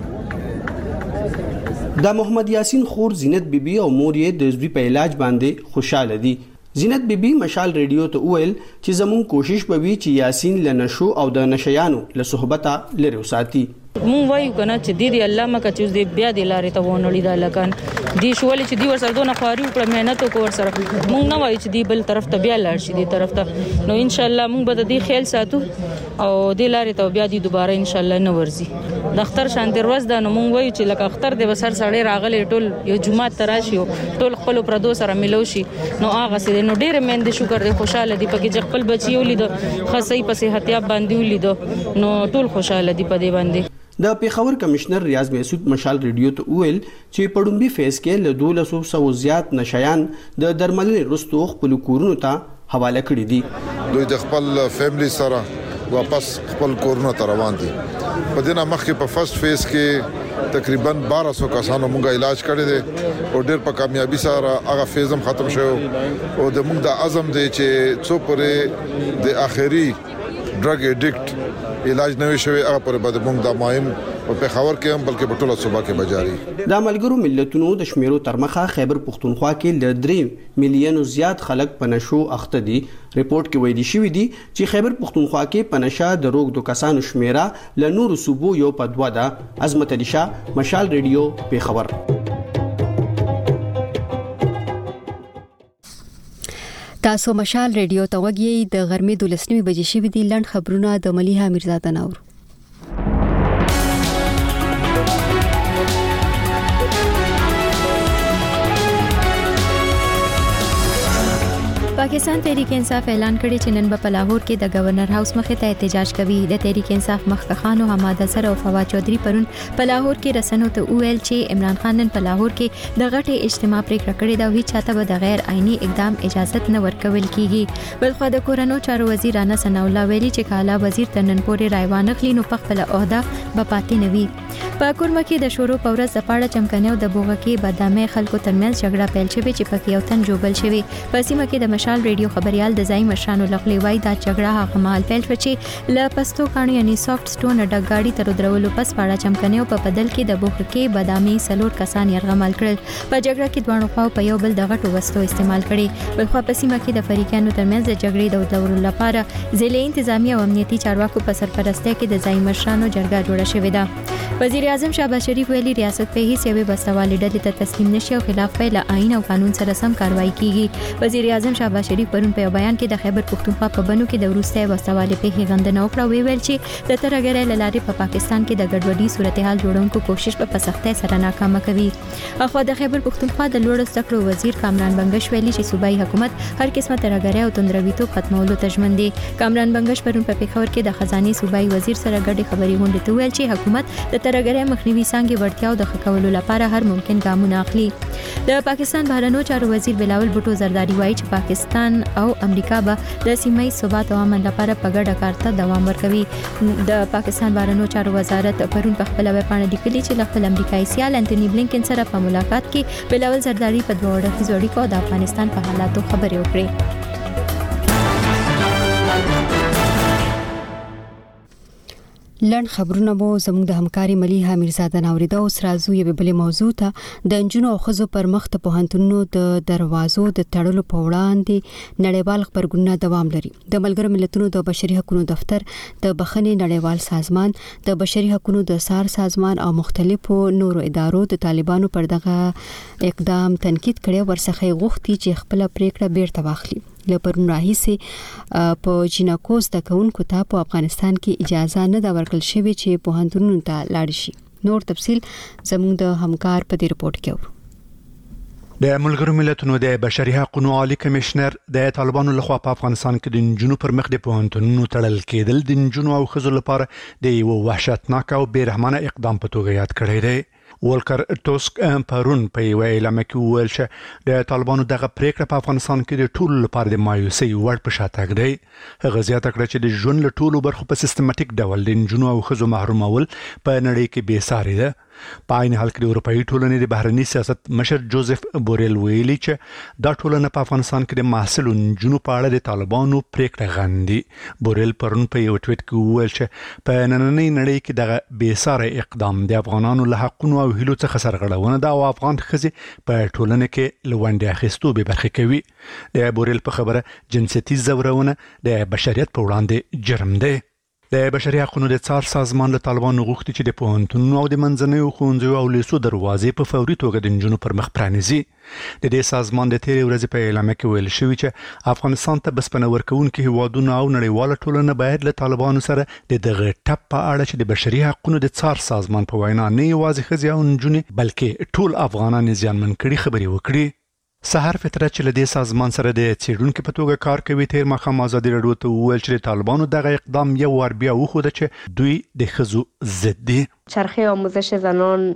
دا محمد یاسین خور زینت بیبي او مور یې د زوی په علاج باندې خوشاله دي. زینت بیبي مشال ریډیو ته ویل چې زمون کوشش به وي چې یاسین له نشو او د نشیانو له صحبته لري وساتي. مون وایو کنه چې دې الله مکه چې دې بیا دې لارې ته ونړي دا لکان دې شول چې دې ور سره دونه خواري او مهنت وکړ سره مونږ نه وایو چې دې بل طرف ته بیا لاړ شي دې طرف ته نو ان شاء الله مونږ به دې خیال ساتو او دې لارې ته بیا دې دوباره ان شاء الله نه ورزي د اختر شانتي ورځ ده نو مونږ وایو چې لکه اختر د وسر سړی راغلی ټول یو جمعه تراشي ټول خپل پردو سره ملو شي نو هغه سي نو ډېر مېند شکر دې خوشاله دي پکې چې خپل بچي ولید خاصي پسې احتیاط باندې ولید نو ټول خوشاله دي په دې باندې. د پیښور کمشنر ریاض محسود مشال ریډیو ته ویل چې پړومبي فیس کې له 1200 زیات نشایان د درملنې وروسته خپل کورونو ته حواله کړي دي. دوی د خپل فیملی سره واپس خپل کورونو ته روان دي. په دې مخکې په فرست فیس کې تقریبا 1200 کسانو موږ علاج کړی دی او ډېر په کامیابی سره هغه فیز هم ختم شو او د موږ د عزم دی چې څو پرې د اخري ډرګ اډیکټ علاج نوي شوی هغه پر بعد موږ د مایم په پیښور کې هم بلکې په ټوله صوبه کې بجاري. د ملګرو ملتونو د شمیرو ترمخه خیبر پختونخوا کې ل 3 میلیونو زیات خلک په نشو اخته دي. ریپورت کې ویلي شوی دی چې خیبر پختونخوا کې په نشه د روغ د کسانو شمیره ل نورو صوبو یو په 2 ده. عظمت علي شاه مشال ریډیو پیښور. تاسو مشال ریډیو ته وګورئ. د غرمې 12 بجې شوې دي. لنډ خبرونه د مليحه میرزاده نور. پاکستان تحریک انصاف اعلان کړی چې نن په لاهور کې د گورنر هاوس مخې ته احتجاج کوي. د تحریک انصاف مخکخانو حماد اثر او فواد چودھری پرون په لاهور کې رسنیو ته وویل چې عمران خان نن په لاهور کې د غټې اجتماع پریکړه کړې ده او هیڅ چاته به د غیر آئینی اقدام اجازه نه ورکول کیږي. بلخو د کورونو چارو وزیر رانا ثناء الله ویلي چې کاله وزیر تنن پورې رایوان خلی نو په خپل عہده به پاتې نه وي. په کورمه کې د شورو په ورځ د پاړه چمکنیو د بوغه کې بدامه خلکو ترمنځ جګړه پیل شوې چې پکې یو تن جوبل شوی. په سیمه کې د مشال ریډیو خبريال د ځای مشرانو لخوا وایي دا جګړه هغه مهال پیل شوه چې ل پستو کانو یعنی سافټ سټون ډګ گاډي تر درولو پس پاړه چمکنیو په بدل کې د بوغه کې بدامه سلور کسان يرغمل کړل. په جګړه کې دوه خواو په یو بل د غټو وسلو استعمال کړي. بلخو په سیمه کې د فریقانو ترمنځ د جګړې د دورو لپاره ضلعي انتظامی او امنیتي چارواکو په سرپرستۍ کې د ځای مشرانو جرګه جوړه شوې ده. وزیر اعظم شهباز شریف ویلي ریاست په هیڅ یوې بسته‌والې ډلې ته تسلیم نشي او خلاف په آئین او قانون سره سم کاروایی کیږي. وزیر اعظم شهباز شریف پرون په بیان کې د خیبر پختونخوا په بنو کې د وروستي بسته‌والې په غندنه وکړه. ویل چې د ترګرې لارې په پاکستان کې د ګډوډي صورتحال جوړونکو کوشش په سختۍ سره ناکامه کوي. اخو د خیبر پختونخوا د لوړ زده کړو وزیر کامران بنگش ویلي چې صوبایي حکومت هر قسمه ترګرې او تندرویتوب ختمولو ته ژمن دی. کامران بنگش پرون په پیښور کې د خزانه صوبایي وزیر سره ګډه خبري غونډه ته ویل چې حکومت د ترګرې مخنیوي څنګه ورتیاو د خکولو لپاره هر ممکن ګامونه اخلي. د پاکستان بهرنیو چارو وزیر بلاول بوټو زرداری وایي چې پاکستان او امریکا به د سیمه ثبات او امن لپاره په ګډه کار ته دوام ورکوي. د پاکستان بهرنیو چارو وزارت پرون په خپل ویبپاڼه لیکلي چې خپل امریکایي سیال انټونی بلینکن سره په ملاقات کې بلاول زرداری په دوه اړخیزو اړیکو د افغانستان په حالاتو خبرې وکړې. لړ خبرونه مو زموږ د همکاري مليحه میرزاده نوریدا اوس راځو یو بل موضوع ته. د انجونو او خزو پر مخ ته پوهنتونونو د دروازو د تړلو په وړاندې نړیوال خبرګونونه دوام لري. د ملګرو ملتونو د بشري حقوقو دفتر، د بخښنې نړیوال سازمان، د بشري حقوقو د سار سازمان او مختلفو نورو ادارو د طالبانو پر دغه اقدام تنقید کړي. ورڅخه غوښتي چې خپل پریکړه بیرته واخلي. لپرون راهیسه په جنکوز د کونکو ته په افغانستان کې اجازه نه دا ورکړل شوی چې پوهنتونونو ته لاړ شي. نور تفصيل زموږ د همکار په دې رپورت کې اورو. د ملګرو ملتونو د بشري حقوقو عالی کمشنر د طالبانو لخوا په افغانستان کې د انجونو پر مخ د پوهنتونونو تړل کېدل د انجونو او خزو لپاره د یو وحشتناک او بیرحمانه اقدام په توګه یاد کړی دی. ولکر ټوسک پرون په یو اعلان کې وویل چې د طالبانو دغه پریکړه په افغانستان کې د ټولو لپاره د مایوسۍ وړ په شاتګ دی. هغه زیاته کړه چې د ژوند له ټولو برخو په سیستماتیک ډول د انجونو او خزو محرومول په نړۍ کې بې ساري ده. په عین حال کې د اروپאי ټولنې د بهرنی سیاست مشر جوزف بوریل ویلي چې دا ټولنه په افغانستان کې د محصل انجونو په اړه د طالبانو پریکړه غندي. بوریل پرون په یو ټویټ کې وویل چې په نننۍ نړۍ کې دغه بې ساري اقدام د افغانانو له حقونو او هیلو څخه سرغړونه ده او افغان ښځې په ټولنه کې لوندې اخیستو به برخه کوي. د بوریل په خبره جنسیتي ځورونه د بشریت په وړاندې جرم دی. د بشري حقوقو د څار سازمان له طالبانو غوښتي چې د پوهنتونونو او د منځنیو ښوونځیو او لیسو دروازې په فوري توګه د نجونو پر مخ پرانیزي. د دې سازمان د تیرې ورځې په اعلامیه کې ویل شوی چې افغانستان ته بسپنه ورکوونکي هیوادونه او نړیواله ټولنه باید له طالبانو سره د دغه ټپ په اړه چې د بشري حقوقو د څار سازمان په وینا نه یوازې ښځې او نجونې بلکې ټول افغانان زیانمن کړي خبرې وکړي. سحر فطرت چې له دې سازمان سره د څېړونکو په توګه کار کوي تیر ماښام ازادي راډیو ته وویل چې طالبانو دغه اقدام یو وار بیا وښوده چې دوی د ښځو ضد دي. چرخه آموزش زنان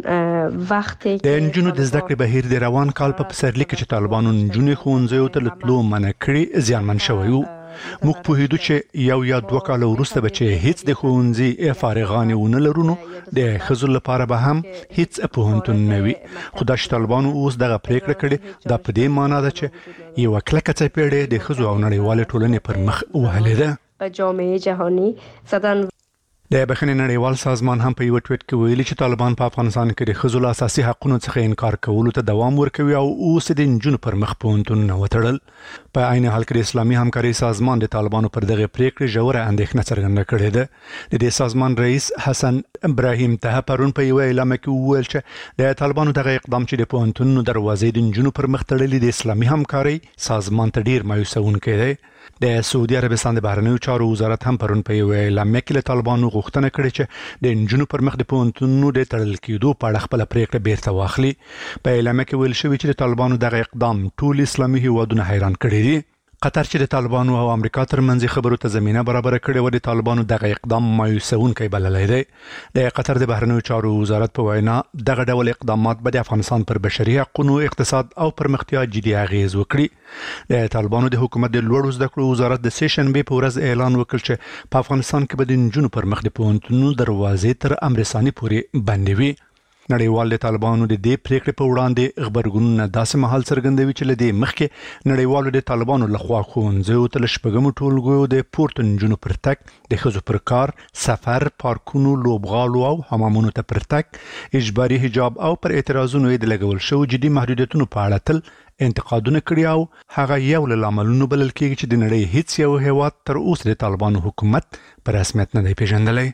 وقتی د نجونو د زده کړې بهیر د روان کال په پسرلي کې چې طالبانو نجونې ښوونځیو ته له تلو منع کړي زیانمن شوی وو. موږ پوهېدو چې یو یا دوه کاله وروسته به چې هیڅ د ښوونځي فارغانې ونه لرو نو د ښځو لپاره به هم هیڅ پوهنتون نه وي. خو دا چې طالبانو اوس دغه پریکړه کړې دا په دې معنا ده چې یوه کلکه څپېړې د ښځو او نړیوالې ټولنې پر مخ وهلې ده. به جامعه جهانی زدن. د بخښنې نړیوال سازمان هم په یو ټویټ کې ویلي چې طالبان په افغانستان کې د ښځو له اساسي حقوقو څخه انکار کولو ته دوام ورکوي او اوس د نجونو پر مخ پوهنتونونه وتړل. په عین حال کې د اسلامي همکارۍ سازمان د طالبانو پر دغه پریکړې ژوره اندېښنه څرګنده کړې ده. د دې سازمان رئیس حسن ابراهیم ته پرون په یو اعلامیه کې وویل چې د طالبانو دغه اقدام چې د پوهنتونونو دروازې د نجونو پر مخ تړلې د اسلامي همکارۍ سازمان ته ډیر مایوسونکی دی. د سعودي عربستان د بهرنیو چارو وزارت هم پرون په یو اعلامیه کې له طالبانو غوښتنه کړې چې د نجونو پر مخ د پوهنتونونو د تړل کېدو په اړه خپله پریکړه بیرته واخلي. په اعلامیه کې ویل شوي چې د طالبانو دغه اقدام ټول اسلامي هیوادونه حیران کړي دي. قطر چې د طالبانو او امریکا ترمنځ خبرو ته زمينه برابر کړې و د طالبانو دغه اقدام مایوسونکی بللی دی. د قطر د بهرنیو چارو وزارت په وینا دغه ډول اقدامات به د افغانستان پر بشري حقوقو، اقتصاد او پرمختیا جدي اغیز وکړي. د طالبانو د حکومت د لوړو زده کړو وزارت د سه شنبه په ورځ اعلان وکړ چې په افغانستان کې به د نجونو پر مخ د پوهنتونونو دروازې تر امر ثاني پورې بندې وي. نړیوال د طالبانو د دې پریکړې په وړاندې خبرګونونه داسې مهال څرګندوي چې له دې مخکې نړیوالو د طالبانو لخوا ښوونځیو ته له شپږمو ټولګیو د پورته نجونو پر تګ، د ښځو پر کار، سفر، پارکونو، لوبغالو او حمامونو ته پر تګ، اجباري حجاب او پر اعتراضونو یې د لګول شوو جدي محدودیتونو په اړه تل انتقادونه کړي او هغه یو له لاملونو بلل کېږي چې د نړۍ هیڅ یو هیواد تر اوسه د طالبانو حکومت په رسمیت نه دی پیژندلی.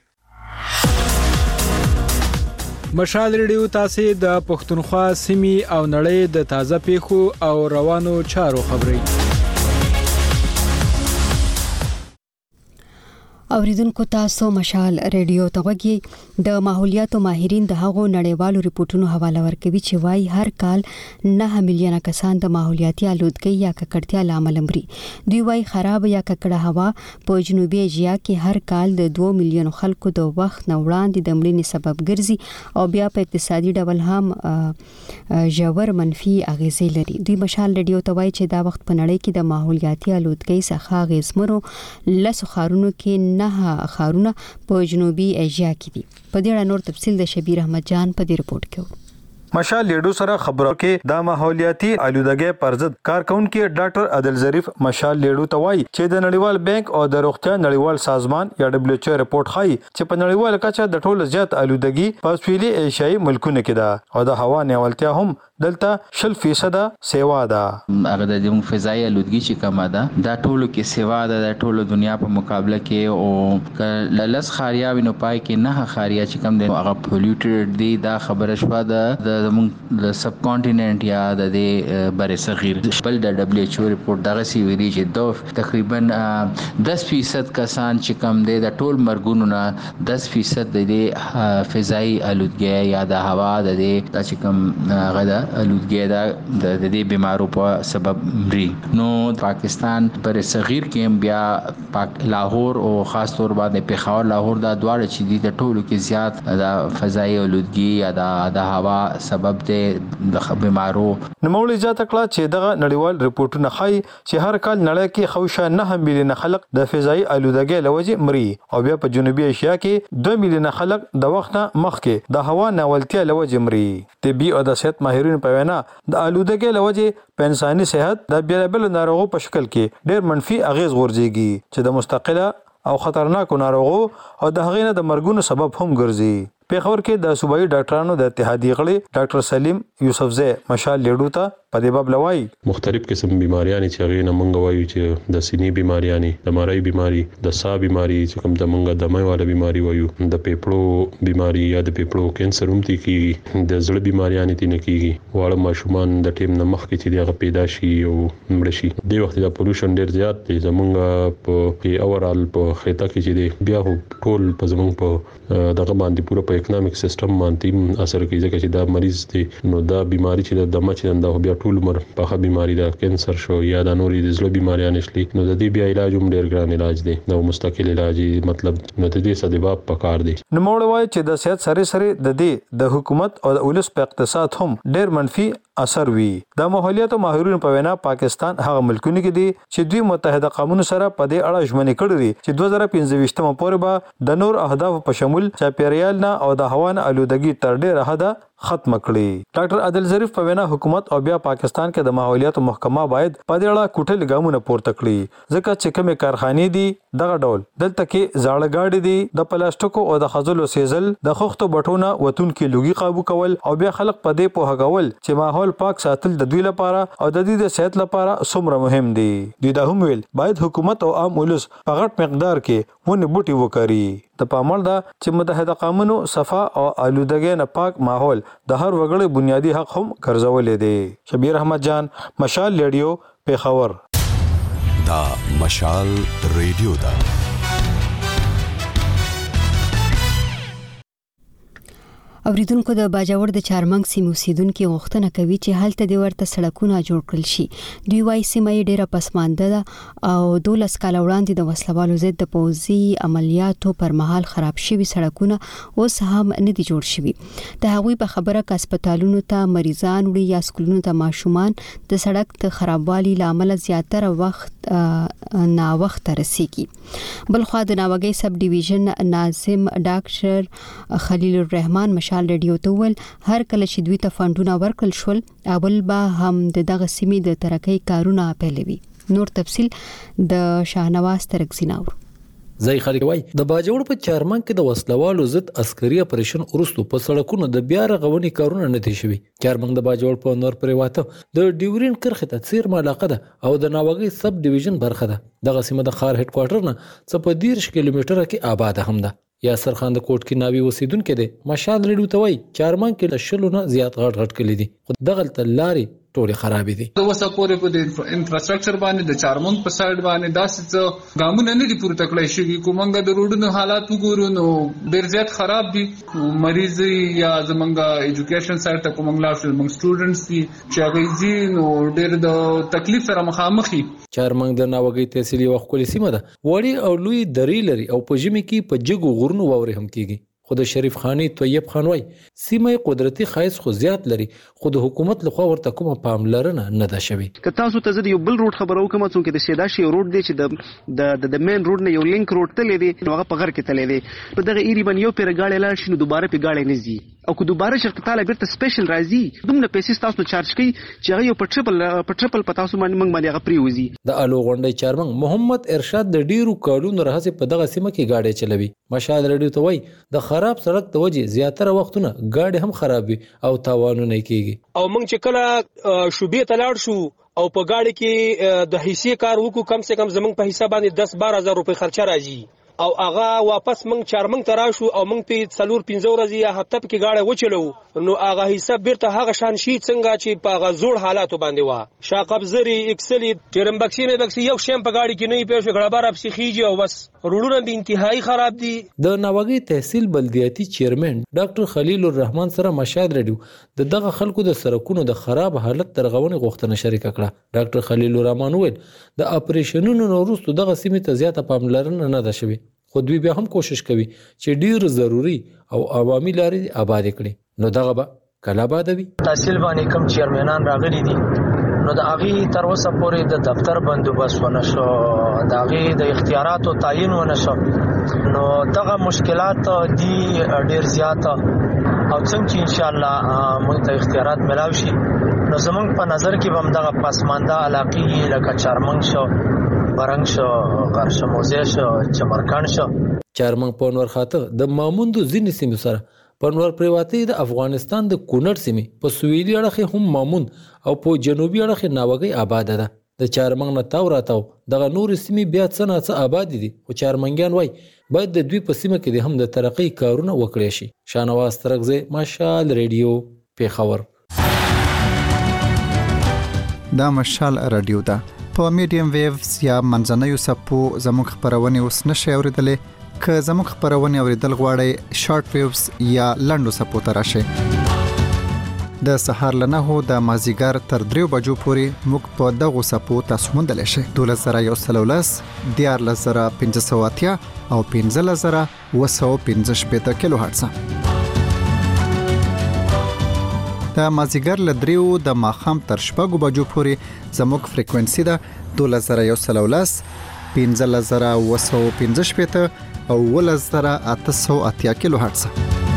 مشال ریډیو تاسو د پښتونخوا سیمې او نړۍ د تازه پیښو او روانو چارو خبري اوریدونکو تاسو مشال ریډیو ته وګورئ. د ماحولیاتو ماهرین د هغو نړیوالو ریپورتونو حواله ورکوي چې وايي هر کال 9 میلیونه کسان د ماحولیاتي آلودګۍ یا ککړتیا لامل مري. دوی وايي خراب یا ککړه هوا په جنوبي ایشیا کې هر کال د 2 میلیونو خلکو د وخت نه وړاندې د مړینې سبب ګرځي او بیا په اقتصادي ډول هم ژور منفي اغیزې لري. دوی مشال ریډیو ته وايي چې دا وخت په نړۍ کې د ماحولیاتي آلودګۍ څخه اغیزمنو لسو ښارونو کې 9 ښارونه په جنوبي ایشیا کې دي. په دې اړه نور تفصیل د شبیر احمد جان په دې رپورت کې. مشال لیډو سره خبرو کې د ماحولیاتي آلودګۍ پر ضد کارکونکو ډاکټر عادل ظریف مشال لیډو ته وایي چې د نړیوال بانک او د روغتیا نړیوال سازمان یا WHO رپورت ښایي چې په نړیوال کچه د ټولو زیات آلودګۍ په سویلي ایشیایي ملکونو کې ده او د هوا نیولتیا هم دلته 0% سیوا ده. هغه د فضایي آلودګۍ چې کومه ده دا ټولو کې سیوا ده د ټولو دنیا په مقابله کې او لس خاریا وینو پای کې نه خاریا چې کوم د هغه پولیوټډ دي. دا خبره شوه د سب کانټیننت یا د بر صغیر بل د WHO رپورت دغه سی ویلي چې تقریبا 10% کسان چې کوم دي د ټول مرګونو نه 10% د فضایي آلودګۍ یا د هوا د چې کوم هغه آلودګۍ دا د دې بیمارو په سبب مري. نو پاکستان پر صغیر کې بیا لاهور او خاص طور باندې پیښور لاهور دا دواړه چې دي د ټولو کې زیات د فضایي آلودګۍ یا د هوا سبب دی د بیمارو. نوموړي زیاته کړه چې دغه نړیوال رپورټونه ښایي چې هر کال نړۍ کې خوشا 9 میلیونه خلک د فضایي آلودګۍ لوجې مري او بیا په جنوبي ایشیا کې 2 میلیونه خلک د وخت نه مخکې د هوا نیولتیا لوجې مري. طبي او د صحت ماهرین په وینا د آلودګۍ لوجې په انساني صحت د بیلابل ناروغو په شکل کې ډېر منفي اغیز غورځيږي چې د مستقله او خطرناکو ناروغو او د هغې نه د مرګونو سبب هم ګرځي. پیښور کې د صوبایي ډاکټرانو د اتحادیې غړي ډاکټر سلیم یوسفزی مشال لیډو ته په دې باب لوي مختلف قسم بیماریاں چې هغه نه مونږ وایو چې د سینې بیماریاں د مړی بیماری د سا بیماری چې کوم د مونږ د مې والا بیماری وایو د پیپړو بیماری یا د پیپړو کینسر هم تي کیږي د زړه بیماریاں تي نه کیږي واړه ماشومان د ټیم نه مخکې چې دغه پیدا شي او مړ شي د وخت د پولوشن ډیر زیات دی زمونږ په اورال په خطه کې چې دی بیا ټول په زمونږ په دغه باندې پوره په اکونومیک سیستم باندې اثر کوي ځکه چې دا مریض دی نو دا بیماری چې د دمه چې دا بیا ټول عمر په بیماری دا کینسر شو یا د نورې د زړه بیماریاں نشلي نو د دې بیا علاج هم ډیر ګران علاج دی نو مستقل علاج مطلب نو د دې سدباب پکار دی نو موږ وایي چې د صحت سره د دې د حکومت او د ولس په اقتصاد هم ډیر منفي اثر وی د ماحولیاتو ماهرینو په وینا پاکستان هغه ملکونه کې دي چې دوی متحده قومونو سره په دې اړه ژمنې کړې دي چې 2025 پورې به د نور اهداف په شمول چاپیریال نه او د هوا نه آلودګي تر ډیره حده ختم کړي ډاکټر عادل ظریف په وینا حکومت او بیا پاکستان کې د ماحولیاتو محکمه باید په دې اړه کوټل ګامونه پورته کړي ځکه چې کومه کارخانې دي دغه ډول دلته کې زاړه گاډي دي د پلاستیکو او د خزلو سیزل د خوختو بټونه وتون کې لوګي قابو کول او بیا خلک په دې په هغول چې ماحول پاک ساتل د دوی لپاره او د دوی د صحت لپاره څومره مهم دي دوی دا هم ویل باید حکومت او عام ولس په غټ مقدار کې ونه بوټي وکړي د پامړ دا چې متحده قومونو صفا او آلودګي نه پاک ماحول د هر وګړي بنیادی حق هم ګرځولې دي شبیر احمد جان مشال ریډیو پیښور دا مشال ریډیو دا اوریدونکو د باجوړ د چارمنګ سیمو اوسیدونکو غوښتنه کوي چې هلته د ورته سړکونه جوړ کړل شي دوی وايي سیمه ډیره پسمانده ده او 12 کال وړاندې د وسلوالو ضد د پوځي عملیاتو پر مهال خراب شوي سړکونه اوس هم نه دي جوړ شوي د هغوی په خبره ک هسپتالونو ته مریضان وړي یا سکولونو ته ماشومان د سړک د خرابوالي لامل زیاتره وخت نا وخت رسیږي بلخو د ناوګي سب ډیویژن ناظم ډاکټر خلیل الرحمن مشال ریډیو ته ول هر کله چې دوی ته فندونه ورکړل شول اول به هم دغه سیمې د ترقۍ کارونه پیلوي نور تفصيل د شاهنواز ترکزیناور ځای خلک وای د باجوړ په چارمن کې د وسلوالو ضد عسکري اپریشن ورستو په سړکونو د بیا رغونې کارونه نه دي شوي چارمن د باجوړ په نور پریواته د ډیورین کرخه ته څیر علاقه ده او د ناوګي سب ډیویژن برخه ده دغه سیمه د خار هډ کوارټر نه څه په 10 کیلومتره کې آباد هم ده یاسر خان د کوټ کې ناوی اوسیدونکو دی مشال ریډیو ته وای چارمن کې د شلو نه زیات غټ کلی دي دغه تلاري ټوله خراب دي د وسه پورې په د انفراستراکچر باندې د چارمن په سایډ باندې داسې ګامونه نه دي پورته کړی شي کومنګ د روډونو حالات وګورو نو ډیر زیات خراب دي مریض یا زمونږ ایجوکیشن سایډ ته کومنګ لا موږ سټوډنټس دي چې هغه زی نو ډیر د تکلیف سره مخامخي چارمنګ د ناوګي تحصیلي وخت سیمه ده وړي او لوی درې لري او په جمی کې په جګو غورنو ووري هم کیږي خود شریف خانی طیب خان وای سیمه قدرتي خایس خو زیات لري خود حکومت لخوا ورته کومه پاملرنه نه ده شوی که تاسو ته زه یو بل روډ خبرو کوم چې د سیدا شي روډ دی چې د مین روډ نه یو لینک روډ تللی دی هغه په غر کې تللی دی په دغه ایری باندې یو پیر گاډي لاړ شي نو دوباره په گاډي نه زی او که دوباره شرط تعالی بیرته سپیشل راځي دومره پیسې تاسو چارج کوي چې هغه یو په ټریپل په تاسو باندې موږ باندې هغه پریوزي د الو غونډي چارمنګ محمد ارشاد د ډیرو کارونو راځي په دغه سیمه کې گاډي چلوي مشال ریډیو ته وای د خراب سړک د وجې زیاتره وختونه گاډي هم خراب وي او تاوانونه کیږي او موږ چې کله شوبې ته لاړ شو او په گاډي کې د حصے کار وکړو کم سے کم زمونږ په حساب باندې 10-12 هزار روپے خرچه راځي او هغه واپس موږ چارمنګ ته راشو او موږ په 4-5 ورځې یا هفته کې گاډي وچلو نو هغه حساب بیرته هغه شان شي څنګه چې په هغه زوړ حالاتو باندې وا شاقبزري اکسلی ټرمبکسي مې بکسي یو شیم په گاډي کې نه پیښه غړبار اپ سیخيږي او بس روډونه به انتهایی خراب دي د ناوګي تحصیل بلدیاتي چیرمن ډاکټر خلیل الرحمن سره مشاد ریډیو دغه خلکو د سرکونو د خراب حالت ترغونې غوښتنه شریک کړه ډاکټر خلیل الرحمن وویل د اپریشنونو وروسته دغه سیمه ته زیاته پاملرنه نه ده شوی خو دوی بیا هم کوشش کوي چې ډیر ضروری او عوامي لارې آباد کړي نو دغه به کله آباد وي تحصیل باندې کم چیرمنان راغلي دي نو د هغه تر اوسه پورې د دفتر بندوبست ونه شو د هغه د اختیاراتو تعیین ونه شو نو دغه مشکلات دي ډیر زیات او څنګه چې ان شاء الله موږ ته اختیارات ملاوي شي نو زمونږ په نظر کې هم دغه پسمانده علاقې لکه چارمنګ شو برنګ شو غرشموزه شو چمرکان شو چارمنګ په نور خاطر د ماموندو ځینې سیمو سره په نور پریواتی د افغانستان د کونړ سیمې په سویلي اړخ هم مامون او په جنوبي اړخ ناوګي آباد ده. د چارمنګ نه تاو راتاو دغه نور سیمې بیا څه نه څه آباد دي او چارمنګیان وای باید د دوی په سیمه کې هم د ترقی کارونه وکړي شي. شانواز ترغزه مشال ریډیو پیښور. دا مشال رادیو ده په میډیم ویوز یا منځنوي سپو زموږ خبرونه اوس نشي اوریدلې. که زموږ خبرونه اوریدل غواړئ شارټ ویوز یا لنډو سپو ته راشئ. د سهار له 9 د مازیګر تر 3 بجو پورې موږ په دغو سپو تاسو موندلی شئ. 12113 14580 او 15715 کیلو هرتز. د مازیګر له 3 د ماښام تر 6 بجو پورې زموږ فریکوئنسي ده 12113 15715 او 11880 کیلو هرتز.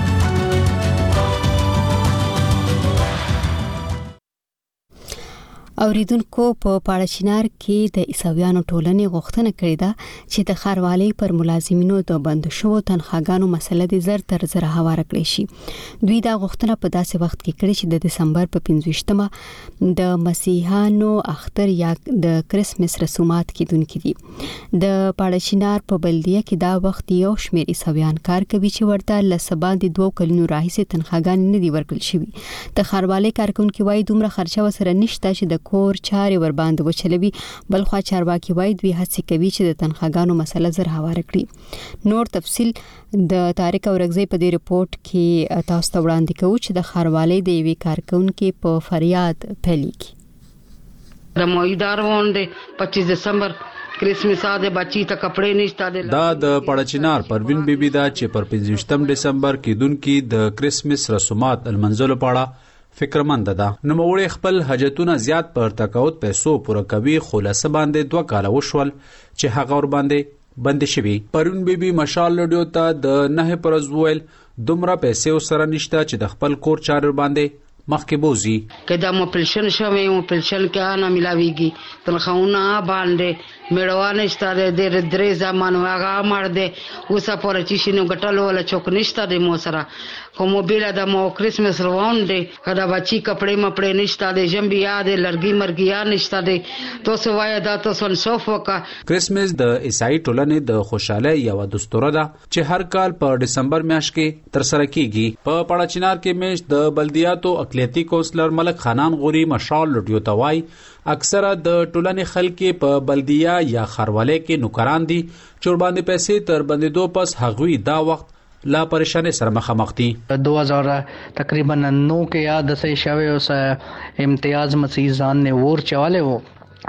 اوریدونکو په پاړچینار کې د عیسویانو ټولنې غوښتنه کړې ده چې د ښاروالۍ پر ملازمینو د بند شوو تنخواګانو مسله د زر تر زر هواره کړې شي. دوی دا غوښتنه په داسې وخت کې کړې چې د دسمبر په 25مه د مسیحیانو اختر یا د کرسمس رسومات کېدونکي دي. د پاړچینار په بلدیه کې دا وخت یو شمېر عیسویان کار کوي چې ورته له سبا د 2 کلونو راهیسې تنخواګانې نه دي ورکړل شوي. د ښاروالۍ کارکونکو وايي دومره خرچه وسره نشته چې د کور چارې ور باندې وچلوي. بل خو چارواکي وايي دوی هڅه کوي چې د تنخواګانو مسله زر هواره کړي. نور تفصيل د طارق اورغزي په دې رپورت کې تاسو ته وړاندې کوو چې د ښاروالۍ د یوې کارکونکو په فریاد پیلېږي. د مویدار وونډه 25 دسمبر کرسمس آده بچی ته کپڑے نشته. دا د پړچینار پروین بیبي دا چې پر 25 دسمبر کې دونکو د کرسمس رسومات المنزل پاړه فکرمند ده. نو موږ خپل حاجتونه زیات پر تقاعد پیسو پوره کوي خو لسه باندې 2 کال وشول چې هغه ور باندې بند شوی. پرون بیبي مشال لډیو ته د نه پرز ویل دومره پیسې سره نشته چې د خپل کور چارې باندې مخکې بوزي. کدا مو پلشن شوم مو پلشن کې نه ملاويږي تنخواونه باندې میړوانه ستاره د درې زمان واغه مړ دې اوسه پر چې شنو غټلو ولا چوک نشته د مو سره کوم بیل د مو کرسمس روان دې کدا بچی کپڑے مپڑے نشته د جنبي یاد لړګي مرګیا نشته د تو سوای دا تو سن شوفوکا. کرسمس د عیسائی ټولنې د خوشاله یو دستور ده چې هر کال په دسمبر میاشت کې تر سره کیږي. په پړچینار کې میش د بلدیاتو اقلیتی کونسلر ملک خانان غوري مشال لډیو توای اکثره د ټولنې خلک په بلدیه یا خاروالۍ کې نوکران دي چې باندې پیسې تر بندیدو پس هغوی دا وخت لا پریشانی سره مخامخ دي. 2000 تقریبا 9 کې یاد سه شوه اوس امتیاز مسیح ځان نے ور چواله وو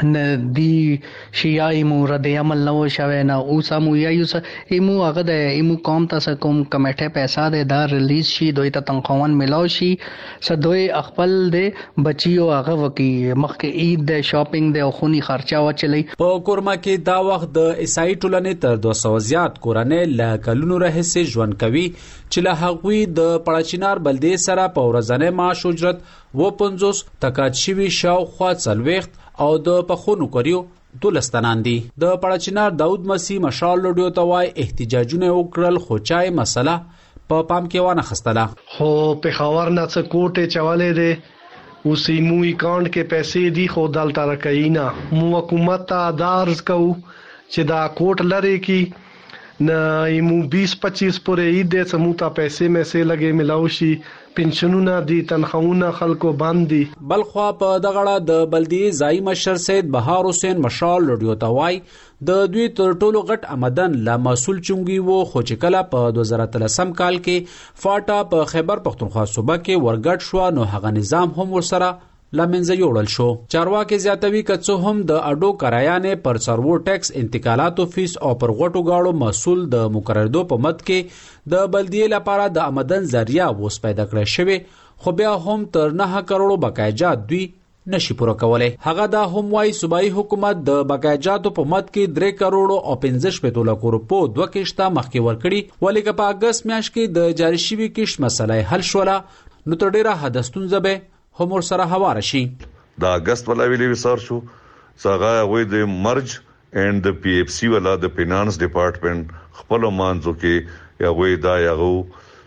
دی شیعی مو رد عمل نو شوه نه او سمو یایوس ایمو هغه د ایمو قوم تاسو کوم کمیټه پیسې د دا ریلیز شي دوی ته تنخواهن ملاو شي سدوی خپل د بچیو هغه وکي مخکې عید د شاپینګ د خونی خرچه وچلی. په کورما کې دا وخت د عیسائی ټولنې تر 200 زیات کورنۍ ل کلونو راهیسې ژوند کوي چې له هغوی د پړچینار بلدې سره په ورځنی معاش اجرت 50 تقاعد شوي شاوخوا 40 او د پخونو کړیو 12 تنان دي. د پړچینار داود مسیح مشال لډیو توای احتجاجونه وکړل خو چای مسله په پام کې وانه خستله. خو په خاور نه څه کوټه چواله دي اوسې مو اکاونټ کې پیسې دي خو دلته راکینا مو حکومت ته دارز کو چې دا کوټ لري کې نه ایمو 20-25 پورې ایده سموتا پیسې مې سه لګې ملاوشي پنشنونه دي تنخواونه خلکو باندې. بلخوا په دغړه د بلدی ځای مشر سید بهار حسین مشال لډیو توای د دوی تر ټولو غټ آمدن لا مسول چونګي وو خو چې کله په 2013 کال کې فاټا په خیبر پختونخوا صوبه کې ورګټ شو نو هغه نظام هم ورسره لمنځه یوړل شو. چارواکي زیاتوي کڅو هم د اډو کرایانې پر سرور ټیکس انتقالاتو فیس او پر غټو گاړو مسول د مقرردو په مد کې د بلدیې لپاره د آمدن ذریعہ ووس پیدا کړی شوی خو بیا هم تر 9 کروڑو بقایجات دوی نشي پوره کولای. هغه دا هم وايي صوبایي حکومت د بقایجاتو په مد کې 3 کروڑو او 15 لک روپو 2 کښته مخکې ورکړي ولی که په اگست میاشت کې د جاری شوی کښت مسله حل شوله نو تر ډیره حد ستونزه به هم سره هواره شي. د اگست ولا ویلي وسار شو څنګه وای د مرج اند د پی اف سی ولا د فینانس ډپارټمنټ خپل مانځو کې یا وای دا یغو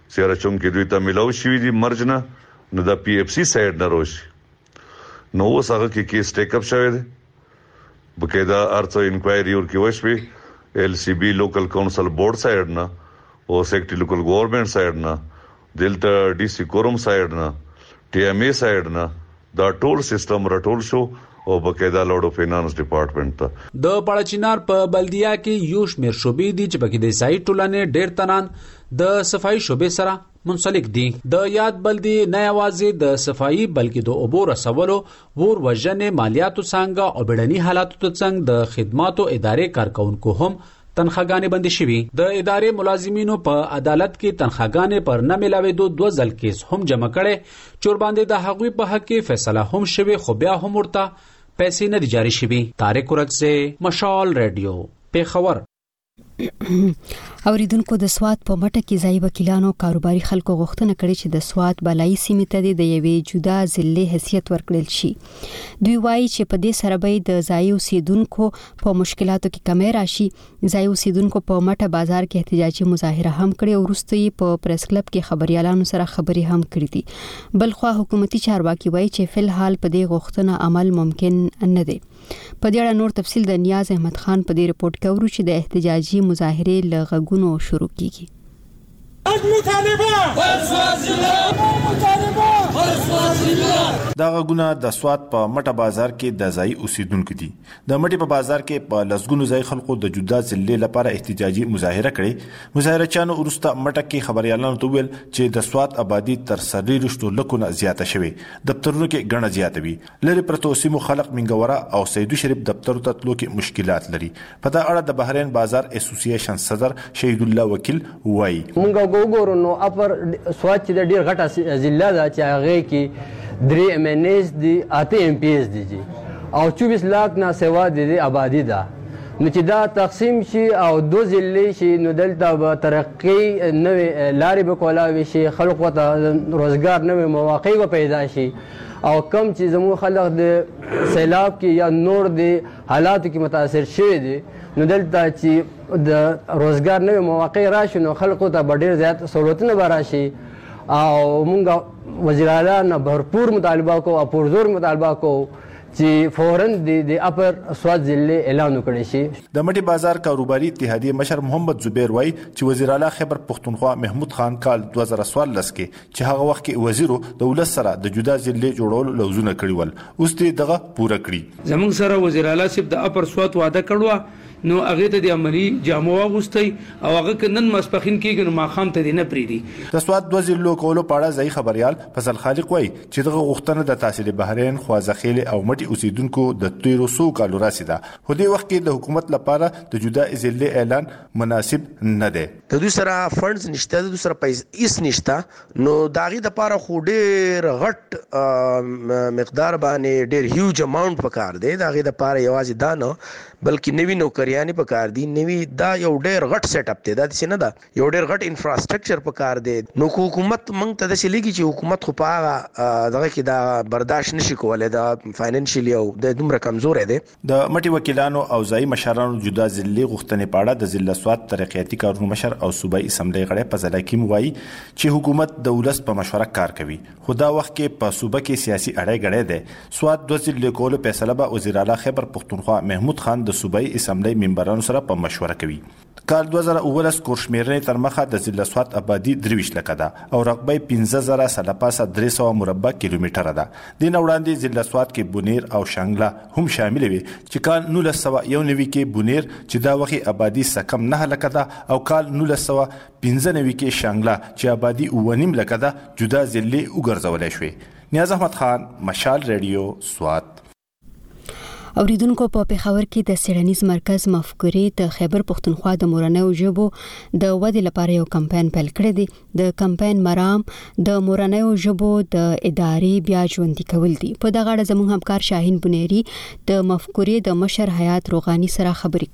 سیاره چون کې دوی ته ملاو شي دي مرج نه نو د پی اف سی سایډ نه روشي نو اوس هغه کې کیس ټیک اپ شوی دی بقاعده ارڅ انکوایری ورکی وشوي ال سی بی لوکل کونسل بورډ سایډ نه او سیکټری لوکل گورنمنت سایډ نه دلته ډي سي کوروم سایډ نه ټي ام ای سایډ نه دا ټول سیستم راټول شو او بقاعده لوډو فینانس ډپارټمنټ ته د پړچینار په بلدیا کې یو شمیر شوبې دي چې پکې د سای ټولنې ډېر تنان د صفائی شوبې سره منسلک دي د یاد بلدی نه یوازې د صفائی بلکې د اوبو رسولو ور وژنې مالیاتو څنګه او بډنی حالاتو څنګه د خدماتو ادارې کارکونکو هم تنخواګانې بندي شوي د ادارې ملازمینو په عدالت کې تنخواګانې پر نه ملاوېدو 2 ځل کیس هم جمع کړي چور باندې د حقوقي په حق کې فیصله هم شوی خو بیا هم ورته پیسې نه دي جاری شوي طارق ورکزه مشال رادیو پیښور اوریدونکو د سواد په مټه کې ځای وکیلانو کاروباري خلکو غوښتنه کړې چې د سواد بلای سیمې ته د یوې جدا ضلع حیثیت ورکړل شي دوی وایي چې په دې سره به د ځای اوسیدونکو په مشکلاتو کې کمی راشي ځای اوسیدونکو په مټه بازار کې احتجاجي مظاهره هم کړې او وروسته په پریس کلب کې خبريالانو سره خبري هم کړې دي بلخو حکومتي چارواکي وایي چې فل حال په دې غوښتنه عمل ممکن نه دی په دې اړه نور تفصیل د نیاز احمد خان په دې رپورت کې ورو چې د احتجاجي مظاهره لغونو شروع کیږي دا غونه د سواد په مټه بازار کې د ځای اوسیدونکو دي د مټي په بازار کې په لسګونو ځای خلکو د جدا ضلع لپاره احتجاجي مظاهره کړې مظاهره چانو ورسته مټه کې خبريالانو ته ویل چې د سواد آبادی تر سری رښتو لکونه زیاته شوه دفترونو کې غنه زیاته وي لری پرتو سیمو خلق منګورا او سیدو شریف دفتر ته تلو کې مشکلات لري په دا اړه د بحرین بازار اسوسییشن صدر شهید الله وکیل وایي مونږ وګورو نو اپر سواد چې ډیر غټه ضلع ده چې هغه کې 3 ام ان ایس دي 8 ام پی ایس دي او 24 लाख نه سوا د آبادی ده نو چې دا تقسیم شي او 2 ضلع شي نو دلته به ترقی نوې لارې به کولاوي شي خلکو ته روزګار نوې مواقع به پیدا شي او کم چې زموږ خلک د سیلاب کې یا نور د حالاتو کې متاثر شوي دي نو دلته چې د روزګار نوې مواقع راشي نو خلکو ته ډېر زیات سہولتونه به راشي او مونږ وزیر اعلی نه بھرپور مطالبه کو او پرزور مطالبه کو چې فورن د اپر سواد ضلع اعلان وکړي شي د مټي بازار کاروباري اتحادیه مشر محمد زبیر وای چې وزیر اعلی خیبر پختونخوا محمود خان کال 2014 کې چې هغه وخت کې وزیرو دولت سره د جدا ضلع جوړول لوزونه کړی ول اوس دغه پوره کړی زمونږ سره وزیر اعلی صاحب د اپر سواد وعده کړو نو هغه ته د عملی جامو واغوستي او هغه کنن مسپخین کېږي نو ماخام ته دی نه پریدي د سواد 2 ضلعو کولو پاړه ځای خبريال فضل خالق وای چې دغه غوښتنه د تحصیل بحرین خوازخیل او مټي اوسیدونکو د 1300 کالو راسیده خو دې وخت کې د حکومت لپاره د جدا ضلع اعلان مناسب نه دی د دوی سره فندز نشته د دوی سره پیسې هیڅ نشته نو داغي د لپاره خو ډېر غټ مقدار باندې ډېر هیوج اماونت پکار دی داغي د لپاره یوازې دا نه بلکې نوی نوکریانې په کار دي نوی دا یو ډېر غټ سیټ اپ دی دا څه نه ده یو ډېر غټ انفراستراکچر په کار دی نو حکومت مونږ ته د سلیږي چې حکومت خو په دغه کې دا برداشت نشي کولای دا فاینانشلی او د دومره کمزور دی د مټي وکیلانو او ځای مشرانو جدا ضلع غوښتنې پاړه د ضلع سواد ترقیاتي کارونو مشر او صوبایي اسمبلی غړی په ځل کې وایي چې حکومت د ولس په مشوره کار کوي خو دا وخت کې په صوبه کې سیاسي اړه غړی دی سواد 2 ضلع کولو فیصله به وزیر اعلی خیبر پختونخوا محمود خان د صوبایي اسمبلی ممبرانو سره په مشوره کوي کال 2019 کورشمیرنې تر مخه د ضلع سواد آبادی 23 لک ده او رقبه 15000 سلپاسه 300 مربع کیلومتر ده د نوړاندې ضلع سواد کې بونیر او شانګلا هم شامل وي چې کال 1991 کې بونیر چې دا وخت آبادی سکم 9 لک ده او کال 1995 کې شانګلا چې آبادی 9 لک ده جدا ضلع وګرځول شوی نیاز احمد خان مشال رادیو سواد اوریدونکو په پیښور کې د سیړنیز مرکز مفکورې د خیبر پختونخوا د مورنیو ژبو د ودې لپاره یو کمپاین پیل کړی دی د کمپاین مرام د مورنیو ژبو د ادارې بیا ژوندۍ کول دي په دغه اړه زموږ همکار شاهین بنيري د مفکورې د مشر حیات روغانی سره خبرې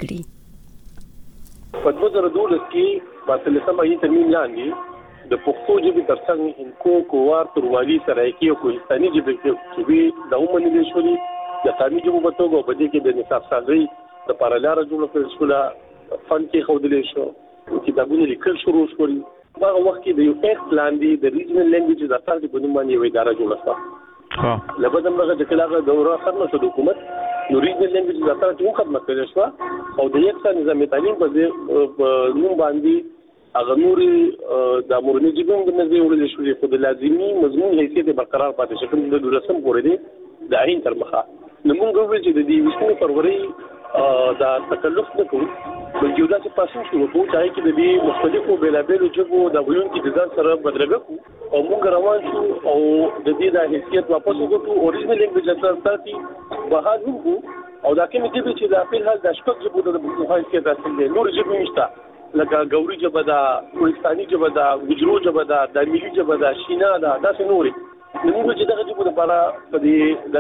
کړې په 2012 کې په تلسمه یې ترمیم لاندې د پښتو ژبې ترڅنګ هندکو کووار تروالي سرایکي او کوهستاني ژبې کې د عمومي شولي د تعلیمي ژبو په توګه په دې کې د نصاب سازي د پارالار جوړه کړل شو فن کې خودلې شو کتابونه لیکل شروع شول هغه وخت کې د یو ایکټ لاندې د ریجنل لینګویجز اتارټي په نوم باندې یو اداره جوړه شوه. لبدم هغه د کلاغه دوره ختمه شو د حکومت نو ریجنل لینګویجز اتارټي هم ختمه کړې شو او د یو نظام تعلیم په نوم باندې هغه نوري د مورنۍ ژبې د نظر وړل شو چې د لازمي مضمون حیثیت برقرار پاتې شي کوم د رسم پورې دی د عین تر مخه نو موږ وایو چې د دې 20 فروری دا تکلف نه کوو بلکې دا چې پاسو شو په ځای کې د دې مختلفو بلابلو ژبو د غوون کې د ځان سره بدرګه کو او موږ روان شو او د دې د حیثیت واپس وګورو اوریجنل لینګویج ترتیب بحال وو او دا کوم دي چې د خپل حال د شپږ ژبو د حیثیت حاصل دي نور ژبې نشته لکه ګوري ژبه دا کوهستاني ژبه دا ګجرو ژبه دا د ملي ژبه دا شینا دا داسې نوري موږ چې دغه ژبه لپاره په دې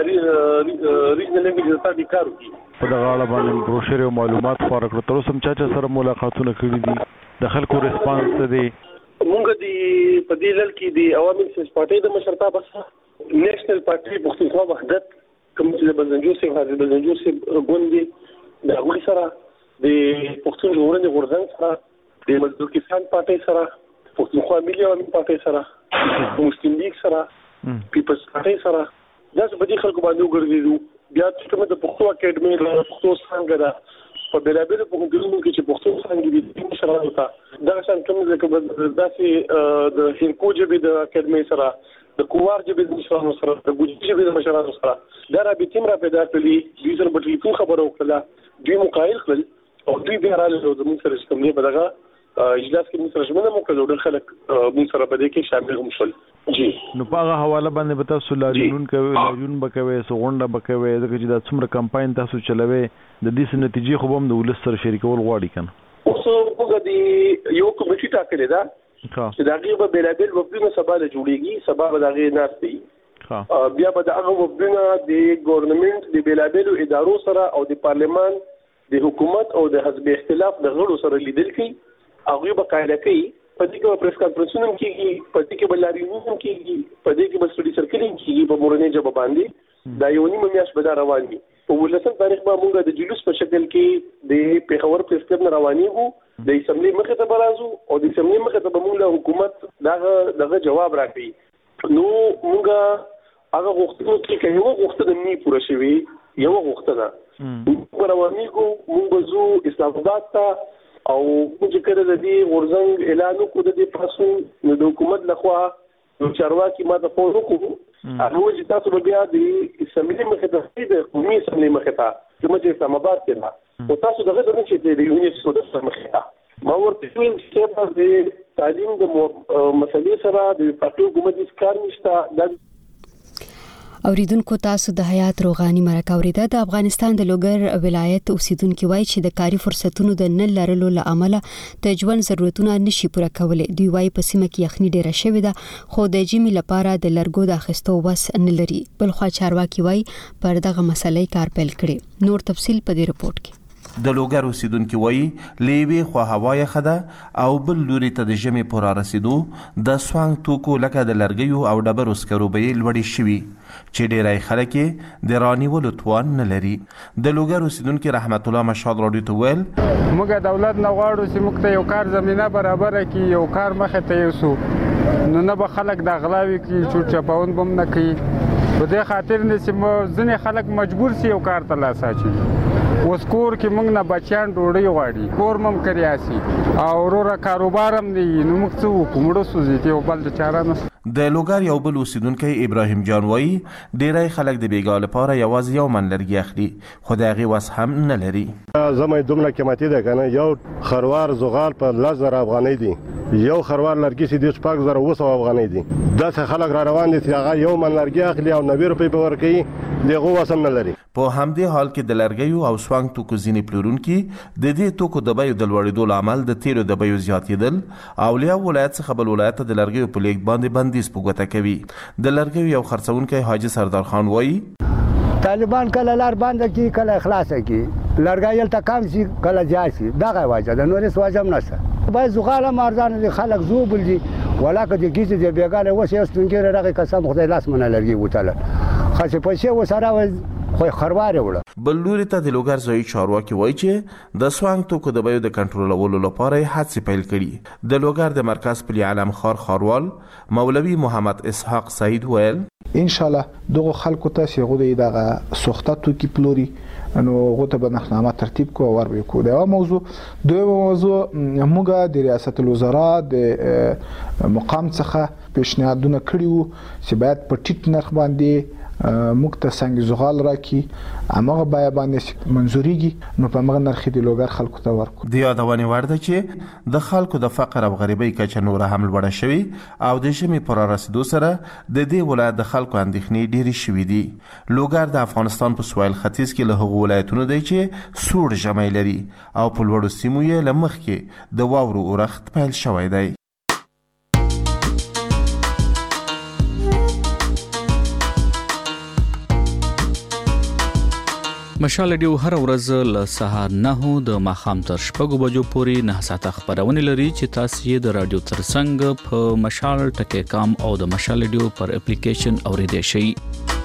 د ریجنل لینګویج ترتیب کار وکړو په دغه اړه باندې بروشر او معلومات خبره کړو. تر اوسه چا سره ملاقاتونه کړي دي د خلکو ریسپانس ته دی؟ موږ د په دې لړ کې د عوامي سیاسي پارټي د مشرتابه سره نېشنل پارټي پښتونخوا وحدت کوم چې د بلنجور سي حاضر بلنجور سي ګوندي د هغوی سره د پښتون ژغورنې غورځنګ سره د مزدور کسان پارټي سره پښتونخوا ملي عوامي پارټي سره مسلم لیگ سره پیپلز پارټي سره دا څه په دې خلکو باندې وګرځېدو. بیا چې کومه د پښتو اکیډمي له پښتو څنګه ده په بلابل په ګرځېدو کې چې پښتو څنګه دي مشرانو ته دا څنګه کوم ځکه داسې د هندکو ژبې د اکیډمي سره د کووار ژبې د مشرانو سره د ګوجري ژبې د مشرانو سره دا رابطې را پیدا کړې دوی سره په ټلیفون خبرو وکړه دوی مقایل کړل او دوی بیا راغلل د موږ سره کوم نه بدغه اجلاس کې موږ سره ژمنه وکړه ډېر خلک موږ سره په دې کې شامل هم شول. جی نو په هغه حواله باندې به تاسو لاریون کوي لاریون بکوي سغونډه بکوي ځکه چې دا څومره کمپاین تاسو چلوي د دې نتیجې خو هم د ولس سره شریکول غواړي کنه اوس موږ د یو کمیټه ټاکلې ده چې دا غیبه بلابل وبینه سبا له جوړیږي سبا به دا غي ناشتي بیا به دا هغه وبینه د ګورنمنت د بلابل ادارو سره او د پارلمان د حکومت او د حزب اختلاف د غړو سره لیدل کی هغه به قاعده کوي په دې کې پریس کانفرنسونه کیږي په دې کې بلارینو کیږي په دې کې بسټډي سرکلینګ کیږي په مورنۍ ژبه باندې دا یو نیمه میاشت به روان دي. په ولسم تاریخ به موږ د جلوس په شکل کې د پیښور پریس کلب نه روانېږو د اسمبلی مخې ته برازو او د اسمبلی مخې ته به موږ له حکومت دغه جواب راکړي نو موږ هغه غوښتنه کې یو غوښتنه نه پوره شوي یو غوښتنه موږ روانېږو موږ زو اسلام آباد ته او موږ کړه د دې غورځنګ اعلان وکړو د دې پاسو د حکومت لخوا نو چارواکي ما ته فون وکړو هغه چې تاسو بیا د اسمبلی مخې ته د قومي اسمبلی مخې ته چې اسلام آباد کې نه او تاسو دغه د چې د یونیورسيټي مخې ته ما ورته ویل چې په دې تعلیم د مسلې سره د پټو حکومت هیڅ کار نشته. اوریدونکو تاسو د حیات روغانی مرکه اوریده د افغانستان د لوګر ولایت اوسیدونکو وایي چې د کاري فرصتونو د نه لرلو لامل د ژوند ضرورتونه نشي پوره کولای. دوی وایي په سیمه کې یخني ډیره شوې ده خو د جیمی لپاره د لرګو د اخیستو وس نه لري. بل خو چارواکي وایي پر دغه مسلې کار پیل کړي. نور تفصیل په دې رپورت کې. د لوګر اوسیدونکو وایي لیوي خو هواي خده او بل لوري ته د جمی پورا رسیدو د سوانګ توکو لکه د لرګیو او ډبرو سکرو به لوړی شوي چې ډیرای خلک د رانیولو توان نه لري. د لوګر اوسیدونکو رحمت الله مشهد راډیو ته ویل موږ دولت نه غواړو چې موږ ته یو کار زمينه برابر کړي یو کار مخه ته یوسو نو نه به خلک د غلاوي کې چور چپاون بم نه کوي په دې خاطر نه چې ځنې خلک مجبور سي یو کار ته لاس اچي. اوس کور کې موږ نه بچیان ډوډۍ غواړي کور مم کریاسي او ورو کاروبار هم دی نو موږ څه وکړو مړو سوځي یو بل چاره نه. د لوګر یو بل اوسیدونکی ابراهیم جان وایي ډیری خلک د بیګا لپاره یوازې یو من لرګي اخلي خو د هغې وس هم نه لري. زموږ دومره قیمتي ده کنه یو خروار زغال په 10,000 افغانۍ دي یو خروار لرګي چې د 5,200 افغانۍ دي داسې خلک را روان دي چې هغه یو من لرګي اخلي او 90 روپۍ په ورکوي دغه وس هم نه لري. په همدې حال کې د لرګیو او سوانګ توکو ځینې پلورونکي د دې توکو د بیو د لوړېدو لامل د تیلو د بیو زیاتېدل او له ولایت څخه بل ولایت ته د لرګیو په لیږد باندې بندیز په ګوته کوي. د لرګیو یو خرڅونکی حاجي سردار خان وایي طالبان کله لار باندې کی کله اخلاص کی لرګایل ته کم شي کله زیات شي دغه وجه د نورې وجه هم نشته. باید زغاله مارزان دي خلک زوبل دي ولاکه د کیسه دی بیګاله وسه استونګره رغه قسم خدای لاس منه لرګي وتاله خاصه پیسې وسره خو خروار وړه. بل لوري ته د لوګر ځایي چارواکي وایي چې د سوانګ توکو د بیو د کنټرولولو لپاره هڅې پیل کړي. د لوګر د مرکز پلی علم خار خاروال مولوي محمد اسحاق سعید ویل ان شاء الله دغه خلکو ته چې غوډي دغه سوخته توکي پلوري نو غوته به نخنامه ترتیب کو ور به کو دا موضوع موږ د ریاست الوزرا د مقام څخه پیشنهادونه کړیو چې باید په ټیټ نرخ باندې موږ ته څنګه زغال راکې امغه بیا باندې منزوريږي نو په مغه نرخ د لوګر خلکو ته ورکو. د یادونه ورده چې د خلکو د فقر او غریبۍ کچه نور هم لوړه شوی او د ژمي پر رسیدو سره د دې ولایت د خلکو اندېښنې ډېرې شوې دي. لوګر د افغانستان په سویل ختیځ کې له هغو ولایتونو دی چې سوړ ژمی لري او په لوړو سیمو یې له مخکې د واورو اورښت پیل شوی دی. مشال رادیو هر ورځ له سهار 9 د ماښام تر 6 بجو پورې 9 ساعته خبرونه لري چې تاسو یې د رادیو ترڅنګ په مشال ټکی کام او د مشال رادیو پر اپلیکیشن اوریدئ شئ.